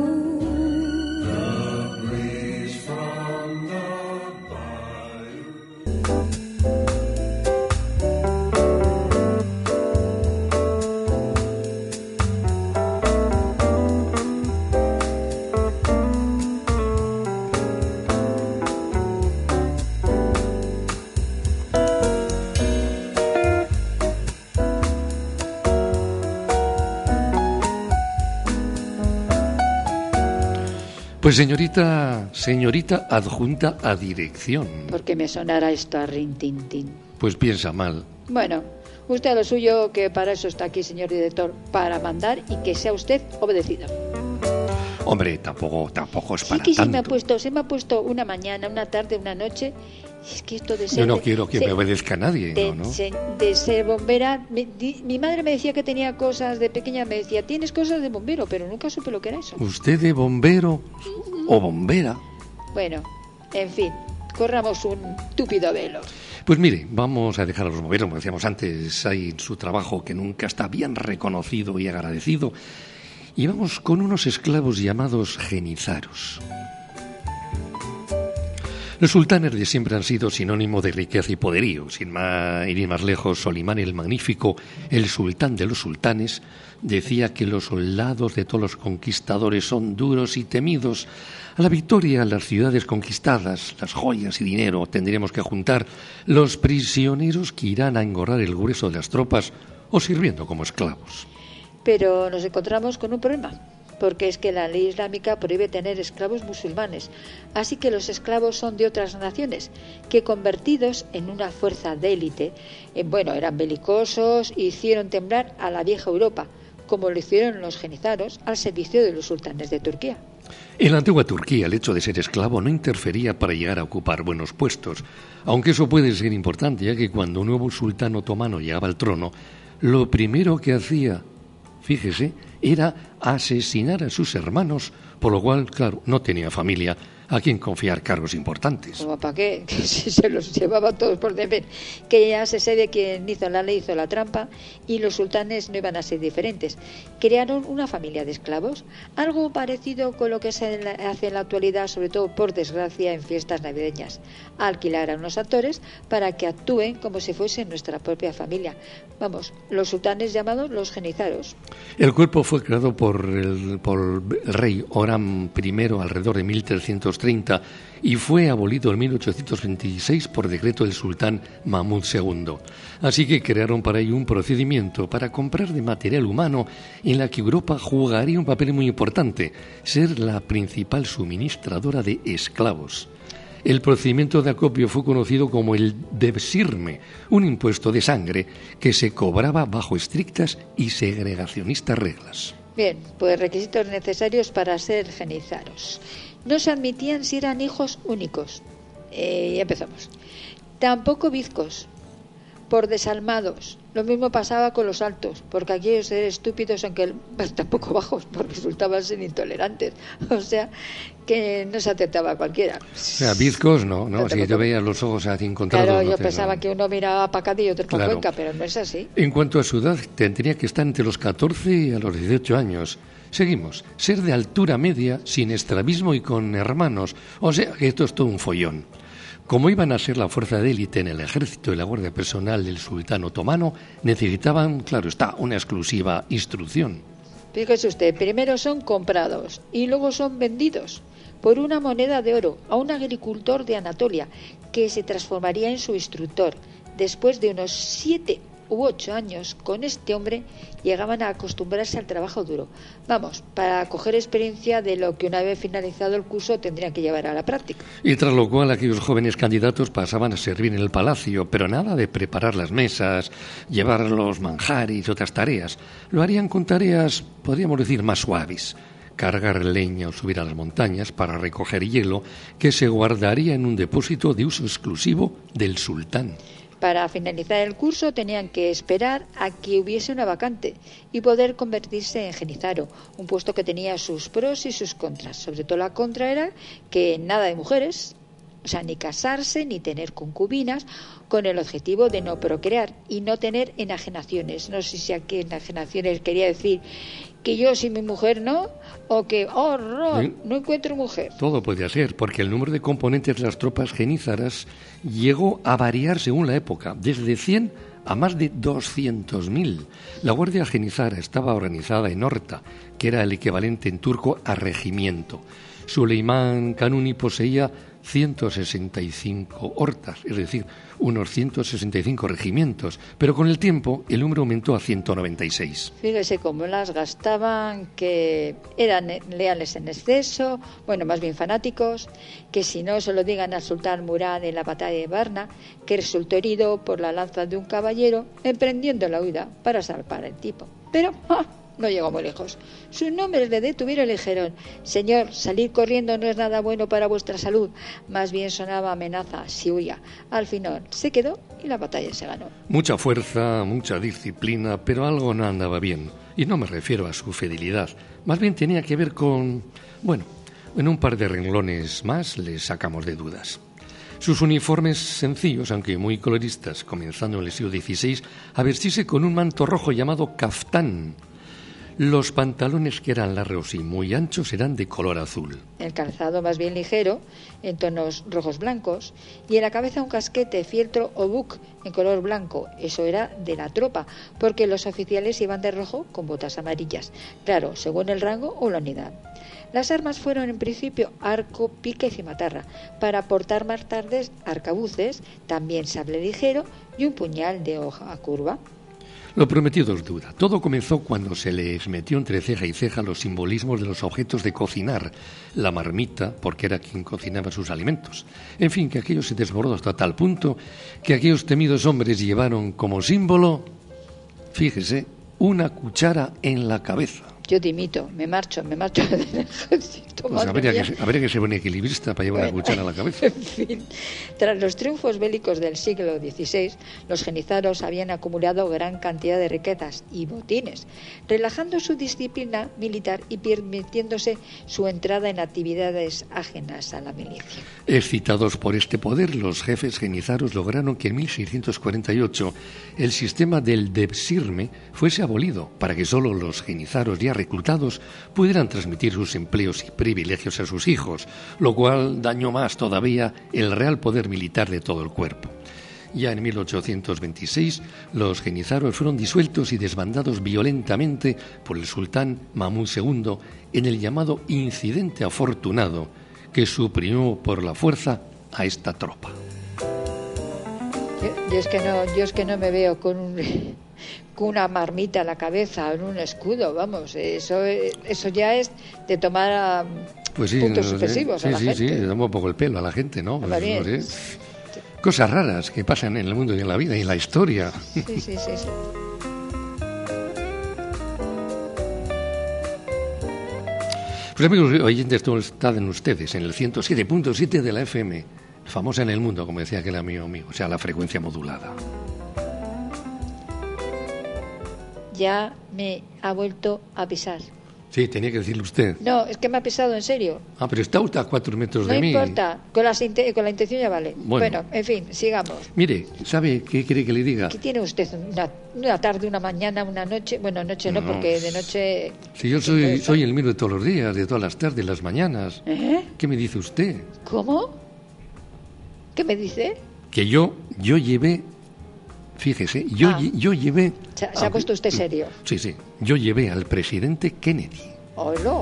Pues señorita adjunta a dirección. Porque me sonará esto a rintintín. Pues piensa mal. Bueno, usted a lo suyo, que para eso está aquí, señor director, para mandar y que sea usted obedecido. Hombre, tampoco es para Sí que tanto. se me ha puesto una mañana, una tarde, una noche. Es que esto de ser... Yo no quiero que me obedezca nadie, ¿no? De ser bombera... Mi madre me decía que tenía cosas de pequeña, me decía, tienes cosas de bombero, pero nunca supe lo que era eso. ¿Usted de bombero o bombera? Bueno, en fin, corramos un túpido velo. Pues mire, vamos a dejar a los bomberos, como decíamos antes, hay su trabajo que nunca está bien reconocido y agradecido. Y vamos con unos esclavos llamados jenizaros. Los sultanes de siempre han sido sinónimo de riqueza y poderío. Sin ir más lejos, Solimán el Magnífico, el sultán de los sultanes, decía que los soldados de todos los conquistadores son duros y temidos. A la victoria, las ciudades conquistadas, las joyas y dinero, tendremos que juntar los prisioneros que irán a engordar el grueso de las tropas o sirviendo como esclavos. Pero nos encontramos con un problema, porque es que la ley islámica prohíbe tener esclavos musulmanes, así que los esclavos son de otras naciones, que convertidos en una fuerza de élite, eran belicosos e hicieron temblar a la vieja Europa, como lo hicieron los jenizaros al servicio de los sultanes de Turquía. En la antigua Turquía, el hecho de ser esclavo no interfería para llegar a ocupar buenos puestos, aunque eso puede ser importante, ya que cuando un nuevo sultán otomano llegaba al trono, lo primero que hacía, fíjese, era asesinar a sus hermanos, por lo cual, claro, no tenía familia a quien confiar cargos importantes. ¿Cómo para qué? Que si se los llevaba todos por deber. Que ya se sabe quien hizo la ley hizo la trampa, y los sultanes no iban a ser diferentes. Crearon una familia de esclavos, algo parecido con lo que se hace en la actualidad, sobre todo por desgracia en fiestas navideñas. Alquilar a unos actores para que actúen como si fuesen nuestra propia familia. Vamos, los sultanes llamados los jenizaros. El cuerpo fue creado por el rey Orhan I alrededor de 1330 y fue abolido en 1826 por decreto del sultán Mahmud II. Así que crearon para ello un procedimiento para comprar de material humano en la que Europa jugaría un papel muy importante, ser la principal suministradora de esclavos. El procedimiento de acopio fue conocido como el devshirme, un impuesto de sangre que se cobraba bajo estrictas y segregacionistas reglas. Bien, pues requisitos necesarios para ser jenizaros. No se admitían si eran hijos únicos. Ya empezamos. Tampoco bizcos, por desalmados. Lo mismo pasaba con los altos, porque aquellos seres estúpidos, aunque tampoco bajos, porque resultaban ser intolerantes. O sea, que no se aceptaba a cualquiera. O sea, bizcos no, si yo veía los ojos así encontrados. Claro, yo pensaba que uno miraba para Cádiz y otro para Cuenca, pero no es así. En cuanto a su edad, tendría que estar entre los 14 y a los 18 años. Seguimos. Ser de altura media, sin estrabismo y con hermanos. O sea, que esto es todo un follón. Como iban a ser la fuerza de élite en el ejército y la guardia personal del sultán otomano, necesitaban, claro está, una exclusiva instrucción. Fíjese usted, primero son comprados y luego son vendidos por una moneda de oro a un agricultor de Anatolia que se transformaría en su instructor. Después de unos 7 u 8 años con este hombre llegaban a acostumbrarse al trabajo duro. Vamos, para coger experiencia de lo que una vez finalizado el curso tendrían que llevar a la práctica. Y tras lo cual aquellos jóvenes candidatos pasaban a servir en el palacio, pero nada de preparar las mesas, llevar los manjares y otras tareas. Lo harían con tareas, podríamos decir, más suaves. Cargar leña o subir a las montañas para recoger hielo que se guardaría en un depósito de uso exclusivo del sultán. Para finalizar el curso tenían que esperar a que hubiese una vacante y poder convertirse en genizaro, un puesto que tenía sus pros y sus contras. Sobre todo la contra era que nada de mujeres, o sea, ni casarse ni tener concubinas, con el objetivo de no procrear y no tener enajenaciones. No sé si aquí enajenaciones quería decir que yo sin mi mujer no, o que, horror, no encuentro mujer. Todo podía ser, porque el número de componentes de las tropas genízaras llegó a variar según la época, desde 100 a más de 200.000. La Guardia Genizara estaba organizada en Horta, que era el equivalente en turco a regimiento. Suleimán Kanuni poseía 165 hortas, es decir, unos 165 regimientos, pero con el tiempo el número aumentó a 196. Fíjese cómo las gastaban, que eran leales en exceso, bueno, más bien fanáticos, que si no se lo digan al sultán Murad en la batalla de Varna, que resultó herido por la lanza de un caballero emprendiendo la huida para salvar al tipo. Pero no llegó muy lejos. Sus nombres le detuvieron y le dijeron: señor, salir corriendo no es nada bueno para vuestra salud. Más bien sonaba amenaza si huía. Al final se quedó y la batalla se ganó. Mucha fuerza, mucha disciplina, pero algo no andaba bien. Y no me refiero a su fidelidad. Más bien tenía que ver con... Bueno, en un par de renglones más les sacamos de dudas. Sus uniformes sencillos, aunque muy coloristas, comenzando en el siglo XVI, a vestirse con un manto rojo llamado caftán. Los pantalones, que eran largos y muy anchos, eran de color azul. El calzado más bien ligero, en tonos rojos blancos, y en la cabeza un casquete fieltro o buc en color blanco. Eso era de la tropa, porque los oficiales iban de rojo con botas amarillas. Claro, según el rango o la unidad. Las armas fueron en principio arco, pica y cimatarra, para portar más tarde arcabuces, también sable ligero y un puñal de hoja curva. Lo prometido es deuda. Todo comenzó cuando se les metió entre ceja y ceja los simbolismos de los objetos de cocinar. La marmita, porque era quien cocinaba sus alimentos. En fin, que aquello se desbordó hasta tal punto que aquellos temidos hombres llevaron como símbolo, fíjese, una cuchara en la cabeza. Yo dimito, me marcho del ejército. Pues habría que ser un equilibrista para llevar una cuchara a la cabeza. En fin, tras los triunfos bélicos del siglo XVI, los genizaros habían acumulado gran cantidad de riquezas y botines, relajando su disciplina militar y permitiéndose su entrada en actividades ajenas a la milicia. Excitados por este poder, los jefes genizaros lograron que en 1648 el sistema del debsirme fuese abolido para que solo los genizaros ya reclutados pudieran transmitir sus empleos y privilegios a sus hijos, lo cual dañó más todavía el real poder militar de todo el cuerpo. Ya en 1826 los genizaros fueron disueltos y desbandados violentamente por el sultán Mahmud II en el llamado Incidente Afortunado, que suprimió por la fuerza a esta tropa. Yo es que no me veo con una marmita en la cabeza, en un escudo, vamos, eso ya es de tomar puntos sucesivos a la gente. Sí, da un poco el pelo a la gente, ¿no? No sé. Cosas raras que pasan en el mundo y en la vida y en la historia. Sí. Pues amigos oyentes, están ustedes en el 107.7 de la FM, famosa en el mundo, como decía aquel amigo mío, o sea, la frecuencia modulada. Ya me ha vuelto a pisar. Sí, tenía que decirle usted. No, es que me ha pisado en serio. Ah, pero está usted a 4 metros de mí. No importa, con la intención ya vale. Bueno, en fin, sigamos. Mire, ¿sabe qué quiere que le diga? ¿Qué tiene usted? Una tarde, una mañana, una noche. Bueno, noche no, porque de noche... Si yo soy el mismo de todos los días, de todas las tardes, las mañanas. ¿Qué me dice usted? ¿Cómo? ¿Qué me dice? Que yo llevé Fíjese, yo llevé... Se ha puesto usted serio. Sí, yo llevé al presidente Kennedy. ¡Hola!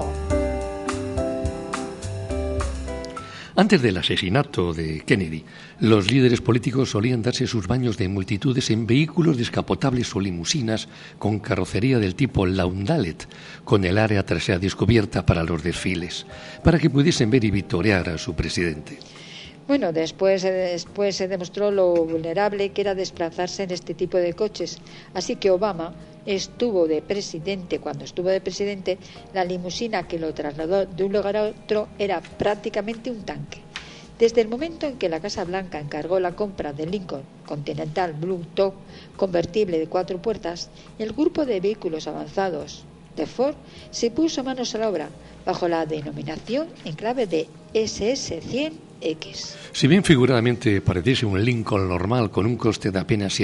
Antes del asesinato de Kennedy, los líderes políticos solían darse sus baños de multitudes en vehículos descapotables o limusinas con carrocería del tipo Laundalet, con el área trasera descubierta para los desfiles, para que pudiesen ver y vitorear a su presidente. Bueno, después se demostró lo vulnerable que era desplazarse en este tipo de coches. Así que Obama estuvo de presidente, cuando estuvo de presidente, la limusina que lo trasladó de un lugar a otro era prácticamente un tanque. Desde el momento en que la Casa Blanca encargó la compra del Lincoln Continental Blue Top convertible de 4 puertas, el grupo de vehículos avanzados de Ford se puso manos a la obra bajo la denominación en clave de SS-100X. Si bien figuradamente pareciese un Lincoln normal con un coste de apenas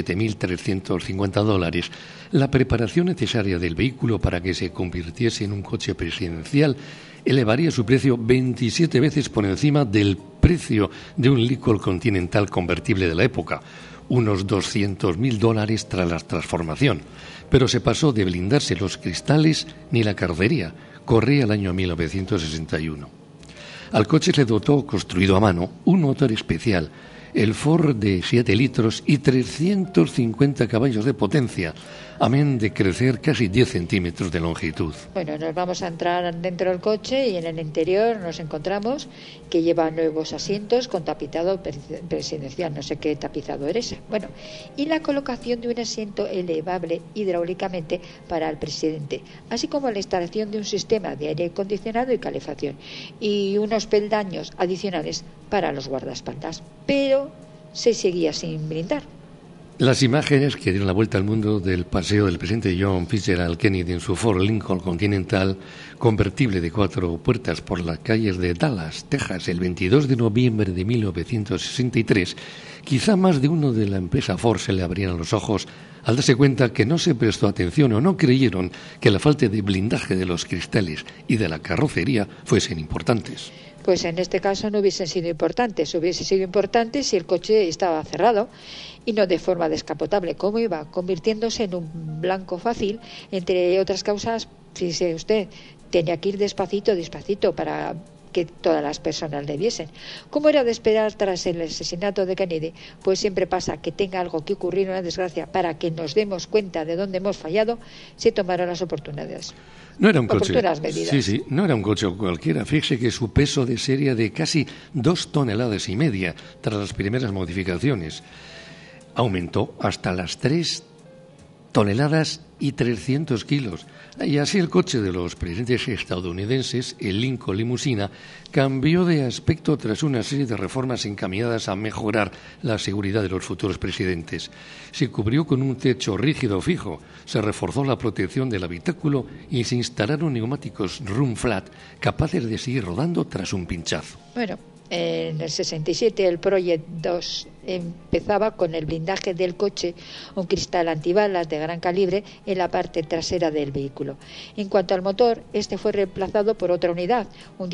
$7.350, la preparación necesaria del vehículo para que se convirtiese en un coche presidencial elevaría su precio 27 veces por encima del precio de un Lincoln Continental convertible de la época, unos $200.000 tras la transformación. Pero se pasó de blindarse los cristales ni la carrocería. Corría el año 1961. Al coche se dotó, construido a mano, un motor especial, el Ford de 7 litros y 350 caballos de potencia, amén de crecer casi 10 centímetros de longitud. Bueno, nos vamos a entrar dentro del coche y en el interior nos encontramos que lleva nuevos asientos con tapizado presidencial, no sé qué tapizado era ese. Bueno, y la colocación de un asiento elevable hidráulicamente para el presidente, así como la instalación de un sistema de aire acondicionado y calefacción y unos peldaños adicionales para los guardaespaldas, pero se seguía sin blindar. Las imágenes que dieron la vuelta al mundo del paseo del presidente John Fitzgerald Kennedy en su Ford Lincoln Continental convertible de 4 puertas por las calles de Dallas, Texas, el 22 de noviembre de 1963, quizá más de uno de la empresa Ford se le abrieran los ojos al darse cuenta que no se prestó atención o no creyeron que la falta de blindaje de los cristales y de la carrocería fuesen importantes. Pues en este caso no hubiesen sido importantes. Hubiese sido importante si el coche estaba cerrado y no de forma descapotable, como iba, convirtiéndose en un blanco fácil, entre otras causas. Fíjese usted, tenía que ir despacito para que todas las personas le viesen. ¿Cómo era de esperar tras el asesinato de Kennedy? Pues siempre pasa que tenga algo que ocurrir, una desgracia, para que nos demos cuenta de dónde hemos fallado, se tomaron las oportunidades. No era un coche. Medidas. Sí, no era un coche cualquiera. Fíjese que su peso de serie de casi 2,5 toneladas tras las primeras modificaciones aumentó hasta las 3 toneladas y 300 kilos. Y así el coche de los presidentes estadounidenses, el Lincoln Limusina, cambió de aspecto tras una serie de reformas encaminadas a mejorar la seguridad de los futuros presidentes. Se cubrió con un techo rígido fijo, se reforzó la protección del habitáculo y se instalaron neumáticos Run Flat capaces de seguir rodando tras un pinchazo. Bueno, en el 67 el Project 2 empezaba con el blindaje del coche, un cristal antibalas de gran calibre en la parte trasera del vehículo. En cuanto al motor, este fue reemplazado por otra unidad, un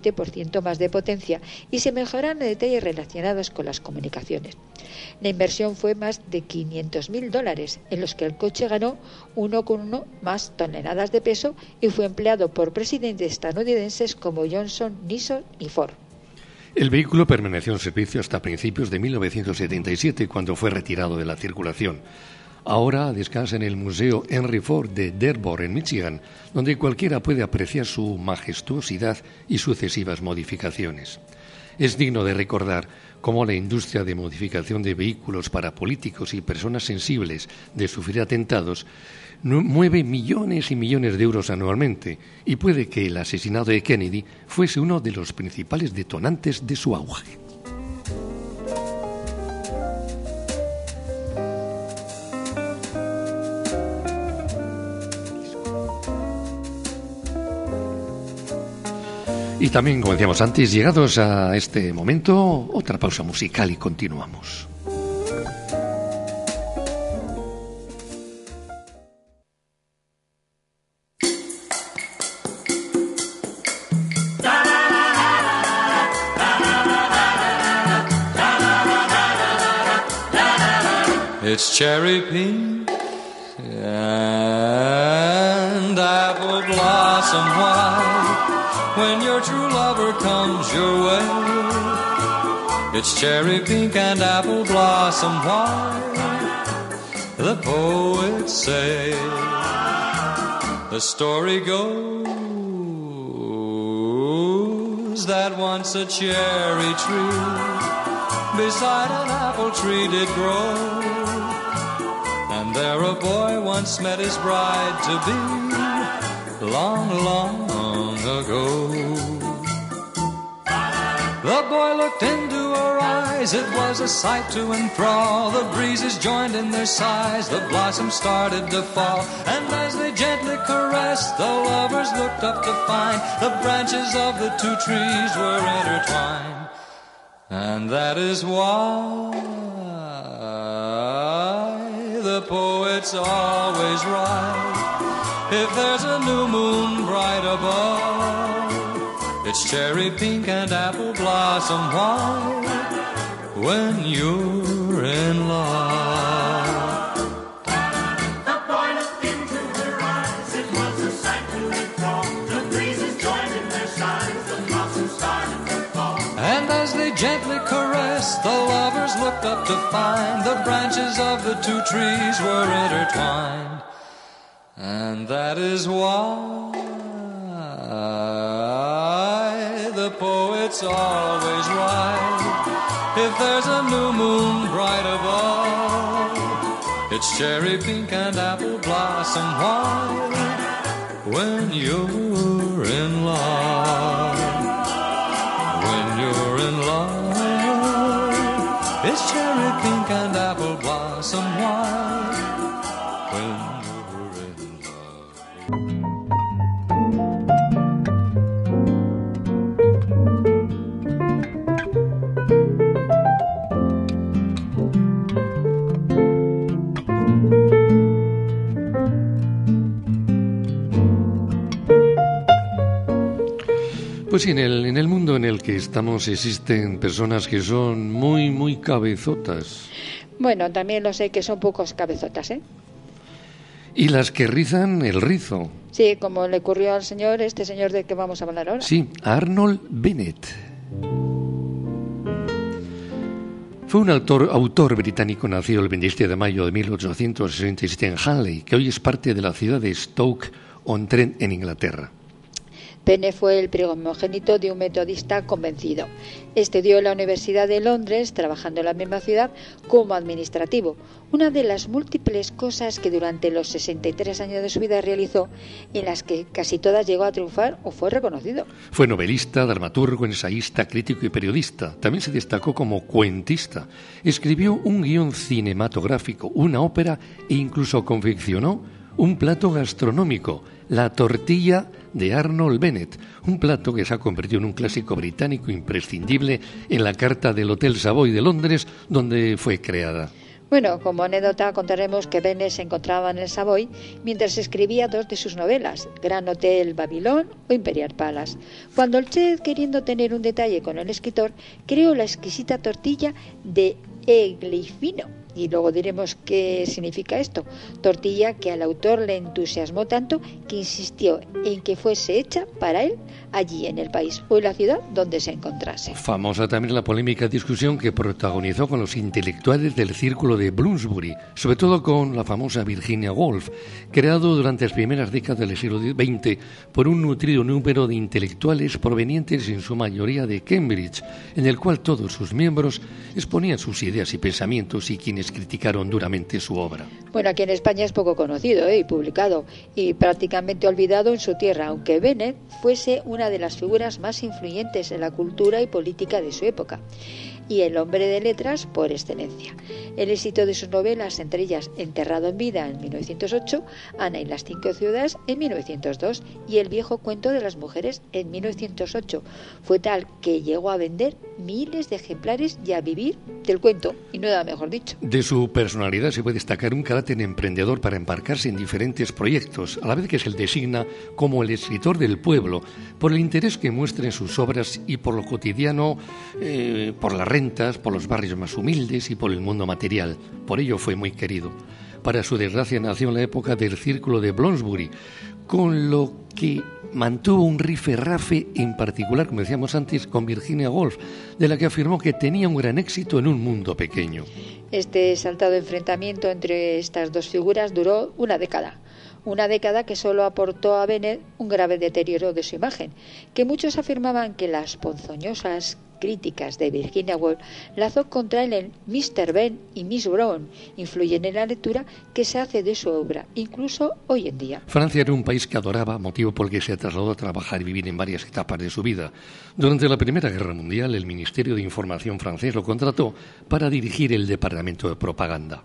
17% más de potencia, y se mejoraron detalles relacionados con las comunicaciones. La inversión fue más de $500.000, en los que el coche ganó 1,1 más toneladas de peso y fue empleado por presidentes estadounidenses como Johnson, Nixon y Ford. El vehículo permaneció en servicio hasta principios de 1977, cuando fue retirado de la circulación. Ahora descansa en el Museo Henry Ford de Dearborn, en Michigan, donde cualquiera puede apreciar su majestuosidad y sucesivas modificaciones. Es digno de recordar cómo la industria de modificación de vehículos para políticos y personas sensibles de sufrir atentados mueve millones y millones de euros anualmente, y puede que el asesinato de Kennedy fuese uno de los principales detonantes de su auge. Y también, como decíamos antes, llegados a este momento, otra pausa musical y continuamos. It's cherry pink and apple blossom white when your true lover comes your way. It's cherry pink and apple blossom white, the poets say. The story goes that once a cherry tree beside an apple tree did grow, and there a boy once met his bride-to-be long, long ago. The boy looked into her eyes, it was a sight to enthrall. The breezes joined in their sighs, the blossoms started to fall, and as they gently caressed, the lovers looked up to find the branches of the two trees were intertwined. And that is why the poets always write, if there's a new moon bright above, it's cherry pink and apple blossom white when you're in love. The boy looked into her eyes, it was a sight to enthrall. The breezes joined in their sighs, the blossoms started to fall. And as they gently caressed, the lovers looked up to find the branches of the two trees were intertwined. And that is why the poets always write, if there's a new moon bright above, it's cherry pink and apple blossom white when you're in love. When you're in love, it's cherry pink and apple blossom white when you're in love. Pues sí, en el mundo en el que estamos existen personas que son muy cabezotas. Bueno, también lo sé que son pocos cabezotas, ¿eh? Y las que rizan el rizo. Sí, como le ocurrió al señor, este señor del que vamos a hablar ahora. Sí, a Arnold Bennett. Fue un autor británico nacido el 27 de mayo de 1867 en Hanley, que hoy es parte de la ciudad de Stoke-on-Trent en Inglaterra. Bennett fue el primogénito de un metodista convencido. Estudió en la Universidad de Londres, trabajando en la misma ciudad como administrativo, una de las múltiples cosas que durante los 63 años de su vida realizó, en las que casi todas llegó a triunfar o fue reconocido. Fue novelista, dramaturgo, ensayista, crítico y periodista. También se destacó como cuentista. Escribió un guión cinematográfico, una ópera e incluso confeccionó un plato gastronómico, la tortilla de Arnold Bennett, un plato que se ha convertido en un clásico británico imprescindible en la carta del Hotel Savoy de Londres, donde fue creada. Bueno, como anécdota contaremos que Bennett se encontraba en el Savoy mientras escribía dos de sus novelas, Gran Hotel Babilón o Imperial Palace, cuando el chef, queriendo tener un detalle con el escritor, creó la exquisita tortilla de Eglifino. Y luego diremos qué significa esto. Tortilla que al autor le entusiasmó tanto que insistió en que fuese hecha para él allí en el país o en la ciudad donde se encontrase. Famosa también la polémica discusión que protagonizó con los intelectuales del círculo de Bloomsbury, sobre todo con la famosa Virginia Woolf, creado durante las primeras décadas del siglo XX por un nutrido número de intelectuales provenientes en su mayoría de Cambridge, en el cual todos sus miembros exponían sus ideas y pensamientos y quienes criticaron duramente su obra. Bueno, aquí en España es poco conocido y publicado y prácticamente olvidado en su tierra, aunque Bennett fuese una de las figuras más influyentes en la cultura y política de su época y el hombre de letras por excelencia. El éxito de sus novelas, entre ellas Enterrado en vida en 1908, Ana y las 5 ciudades en 1902 y El viejo cuento de las mujeres en 1908, fue tal que llegó a vender miles de ejemplares y a vivir del cuento, y nada mejor dicho. De De su personalidad se puede destacar un carácter emprendedor para embarcarse en diferentes proyectos, a la vez que se le designa como el escritor del pueblo, por el interés que muestra en sus obras y por lo cotidiano, por las rentas, por los barrios más humildes y por el mundo material. Por ello fue muy querido. Para su desgracia nació en la época del Círculo de Bloomsbury, con lo que mantuvo un rifirrafe en particular, como decíamos antes, con Virginia Woolf, de la que afirmó que tenía un gran éxito en un mundo pequeño. Este exaltado enfrentamiento entre estas dos figuras duró una década que solo aportó a Bennet un grave deterioro de su imagen, que muchos afirmaban que las ponzoñosas críticas de Virginia Woolf lanzó contra él en Mr. Ben y Miss Brown influyen en la lectura que se hace de su obra, incluso hoy en día. Francia era un país que adoraba, motivo por el que se trasladó a trabajar y vivir en varias etapas de su vida. Durante la Primera Guerra Mundial, el Ministerio de Información francés lo contrató para dirigir el departamento de propaganda.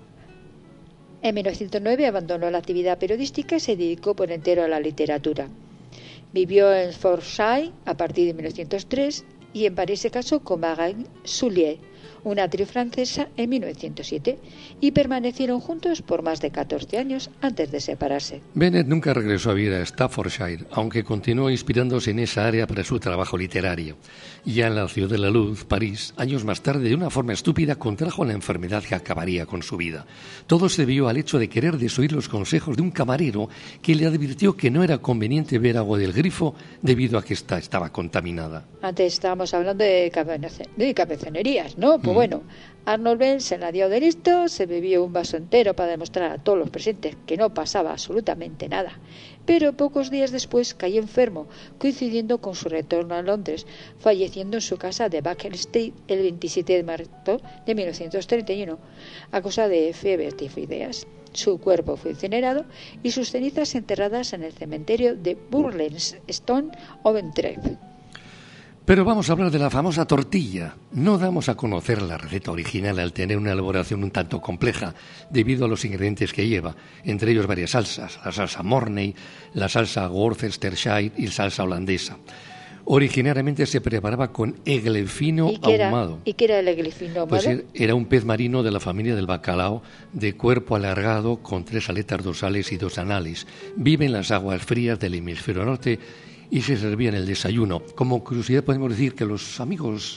En 1909 abandonó la actividad periodística y se dedicó por entero a la literatura. Vivió en Forsyth a partir de 1903 y en París se casó con Marguerite Soulier, una actriz francesa, en 1907, y permanecieron juntos por más de 14 años antes de separarse. Bennet nunca regresó a vivir a Staffordshire, aunque continuó inspirándose en esa área para su trabajo literario. Ya en la Ciudad de la Luz, París, años más tarde, de una forma estúpida, contrajo la enfermedad que acabaría con su vida. Todo se debió al hecho de querer desoír los consejos de un camarero que le advirtió que no era conveniente beber agua del grifo debido a que ésta estaba contaminada. Antes estábamos hablando de cabezonerías, ¿no? Pues bueno, Arnold Bell se la dio de listo, se bebió un vaso entero para demostrar a todos los presentes que no pasaba absolutamente nada. Pero pocos días después cayó enfermo, coincidiendo con su retorno a Londres, falleciendo en su casa de Baker Street el 27 de marzo de 1931, a causa de fiebre tifoideas. Su cuerpo fue incinerado y sus cenizas enterradas en el cementerio de Burlington Oventreff. Pero vamos a hablar de la famosa tortilla. No damos a conocer la receta original al tener una elaboración un tanto compleja debido a los ingredientes que lleva, entre ellos varias salsas, la salsa Mornay, la salsa Worcestershire y la salsa holandesa. Originariamente se preparaba con eglefino ahumado. ¿Y qué era el eglefino ahumado? Pues era un pez marino de la familia del bacalao, de cuerpo alargado, con 3 aletas dorsales y 2 anales. Vive en las aguas frías del hemisferio norte y se servía en el desayuno. Como curiosidad podemos decir que los amigos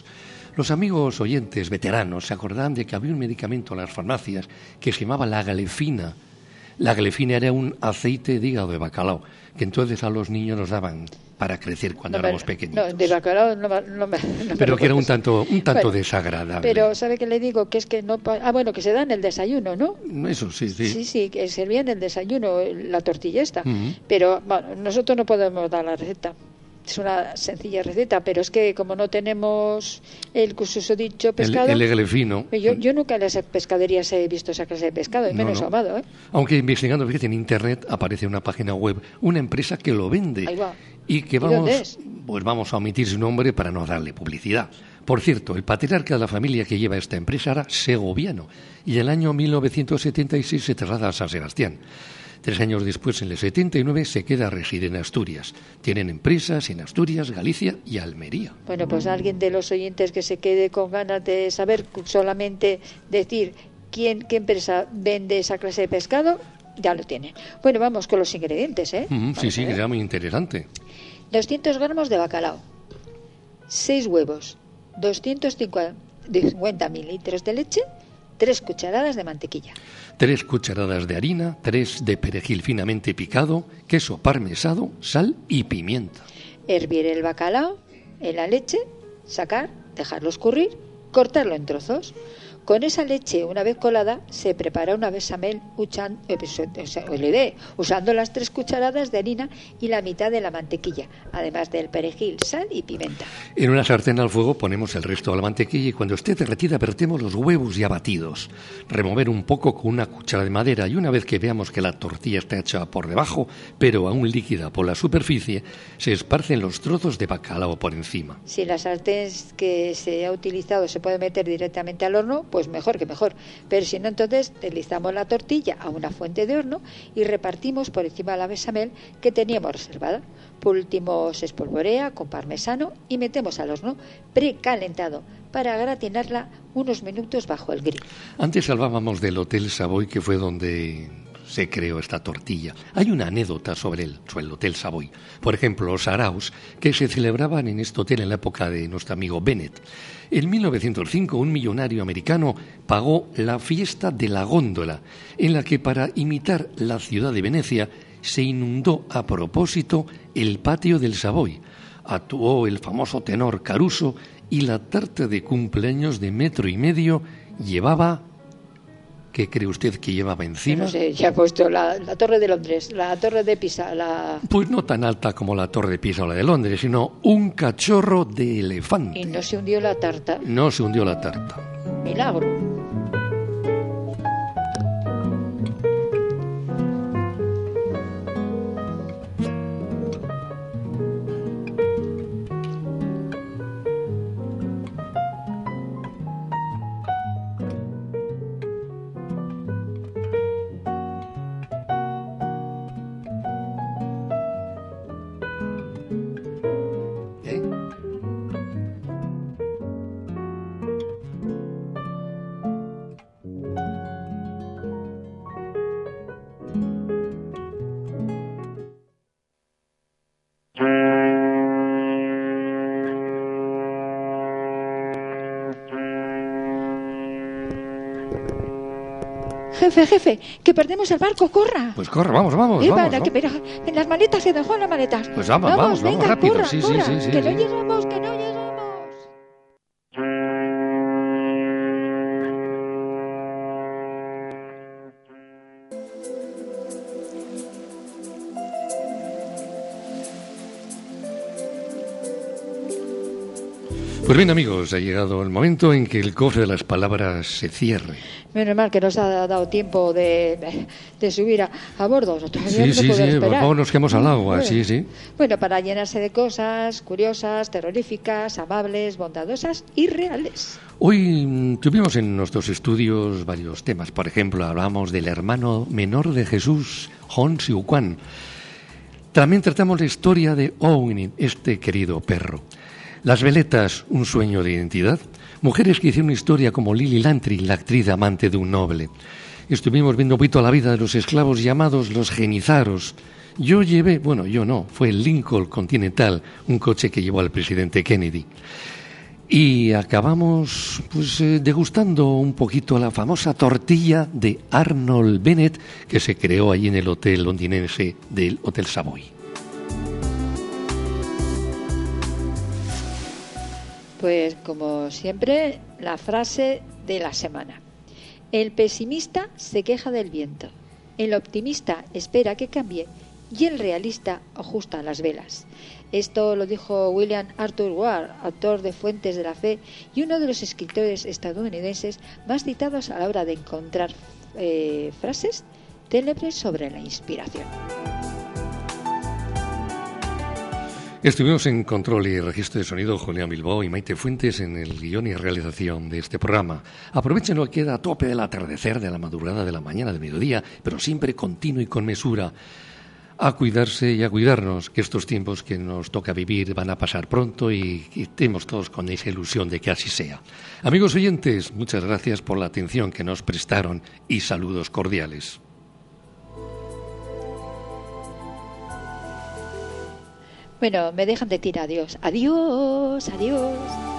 oyentes veteranos se acordaban de que había un medicamento en las farmacias que se llamaba la galefina. La galefina era un aceite de hígado de bacalao que entonces a los niños nos daban para crecer cuando éramos pequeñitos. No, de bacalao no pero que era un tanto bueno, desagradable. Pero ¿sabe qué le digo? Que es que no... bueno, que se da en el desayuno, ¿no? Eso, sí. Sí, que servía en el desayuno la tortilla esta. Pero bueno, nosotros no podemos dar la receta. Es una sencilla receta, pero es que como no tenemos el susodicho pescado... El eglefino. Yo nunca en las pescaderías he visto esa clase de pescado, y menos ahumado, ¿eh? Aunque investigando, fíjate, en Internet aparece una página web, una empresa que lo vende. Ahí va. Y que vamos a omitir su nombre para no darle publicidad. Por cierto, el patriarca de la familia que lleva esta empresa era segoviano, y en el año 1976 se traslada a San Sebastián. 3 años después, en el 79, se queda a residir en Asturias. Tienen empresas en Asturias, Galicia y Almería. Bueno, pues alguien de los oyentes que se quede con ganas de saber solamente decir qué empresa vende esa clase de pescado, ya lo tiene. Bueno, vamos con los ingredientes, ¿eh? Sí, que era muy interesante. 200 gramos de bacalao, 6 huevos, 250 mililitros de leche, 3 cucharadas de mantequilla. 3 cucharadas de harina, 3 de perejil finamente picado, queso parmesano, sal y pimienta. Hervir el bacalao en la leche, sacar, dejarlo escurrir, cortarlo en trozos. Con esa leche, una vez colada, se prepara una bechamel usando las 3 cucharadas de harina y la mitad de la mantequilla, además del perejil, sal y pimienta. En una sartén al fuego ponemos el resto de la mantequilla y cuando esté derretida vertemos los huevos ya batidos. Remover un poco con una cuchara de madera y una vez que veamos que la tortilla está hecha por debajo, pero aún líquida por la superficie, se esparcen los trozos de bacalao por encima. Si la sartén que se ha utilizado se puede meter directamente al horno, pues mejor que mejor. Pero si no, entonces deslizamos la tortilla a una fuente de horno y repartimos por encima de la bechamel que teníamos reservada. Por último se espolvorea con parmesano y metemos al horno precalentado para gratinarla unos minutos bajo el grill. Antes hablábamos del Hotel Savoy, que fue donde se creó esta tortilla. Hay una anécdota sobre el Hotel Savoy. Por ejemplo, los saraos que se celebraban en este hotel en la época de nuestro amigo Bennett. En 1905, un millonario americano pagó la fiesta de la góndola, en la que para imitar la ciudad de Venecia se inundó a propósito el patio del Savoy. Actuó el famoso tenor Caruso y la tarta de cumpleaños de 1,5 metros llevaba... ¿Qué cree usted que llevaba encima? No sé, ya ha puesto la Torre de Londres, la Torre de Pisa, Pues no tan alta como la Torre de Pisa o la de Londres, sino un cachorro de elefante. Y no se hundió la tarta. No se hundió la tarta. Milagro. Jefe, que perdemos el barco, corra. Pues corra, vamos. Pero en las maletas, se dejó en las maletas. Pues vamos venga, rápido. Corra, Sí, que no llegamos. Pues bien, amigos, ha llegado el momento en que el cofre de las palabras se cierre. Menos mal que nos ha dado tiempo de subir a bordo. Sí, vámonos que hemos al agua, sí. Bueno, para llenarse de cosas curiosas, terroríficas, amables, bondadosas y reales. Hoy tuvimos en nuestros estudios varios temas. Por ejemplo, hablamos del hermano menor de Jesús, Hon Xiu-Quan. También tratamos la historia de Owen, este querido perro. Las veletas, un sueño de identidad. Mujeres que hicieron historia como Lily Lantry, la actriz amante de un noble. Estuvimos viendo un poquito la vida de los esclavos llamados los genizaros. Yo no, fue el Lincoln Continental, un coche que llevó al presidente Kennedy. Y acabamos degustando un poquito la famosa tortilla de Arnold Bennett que se creó allí en el hotel londinense del Hotel Savoy. Pues como siempre, la frase de la semana. El pesimista se queja del viento, el optimista espera que cambie y el realista ajusta las velas. Esto lo dijo William Arthur Ward, autor de Fuentes de la Fe y uno de los escritores estadounidenses más citados a la hora de encontrar frases célebres sobre la inspiración. Estuvimos en control y registro de sonido Julián Bilbao y Maite Fuentes en el guión y realización de este programa. Aprovechen lo que queda a tope del atardecer, de la madrugada, de la mañana, del mediodía, pero siempre continuo y con mesura. A cuidarse y a cuidarnos, que estos tiempos que nos toca vivir van a pasar pronto y estemos todos con esa ilusión de que así sea. Amigos oyentes, muchas gracias por la atención que nos prestaron y saludos cordiales. Bueno, me dejan decir adiós. Adiós.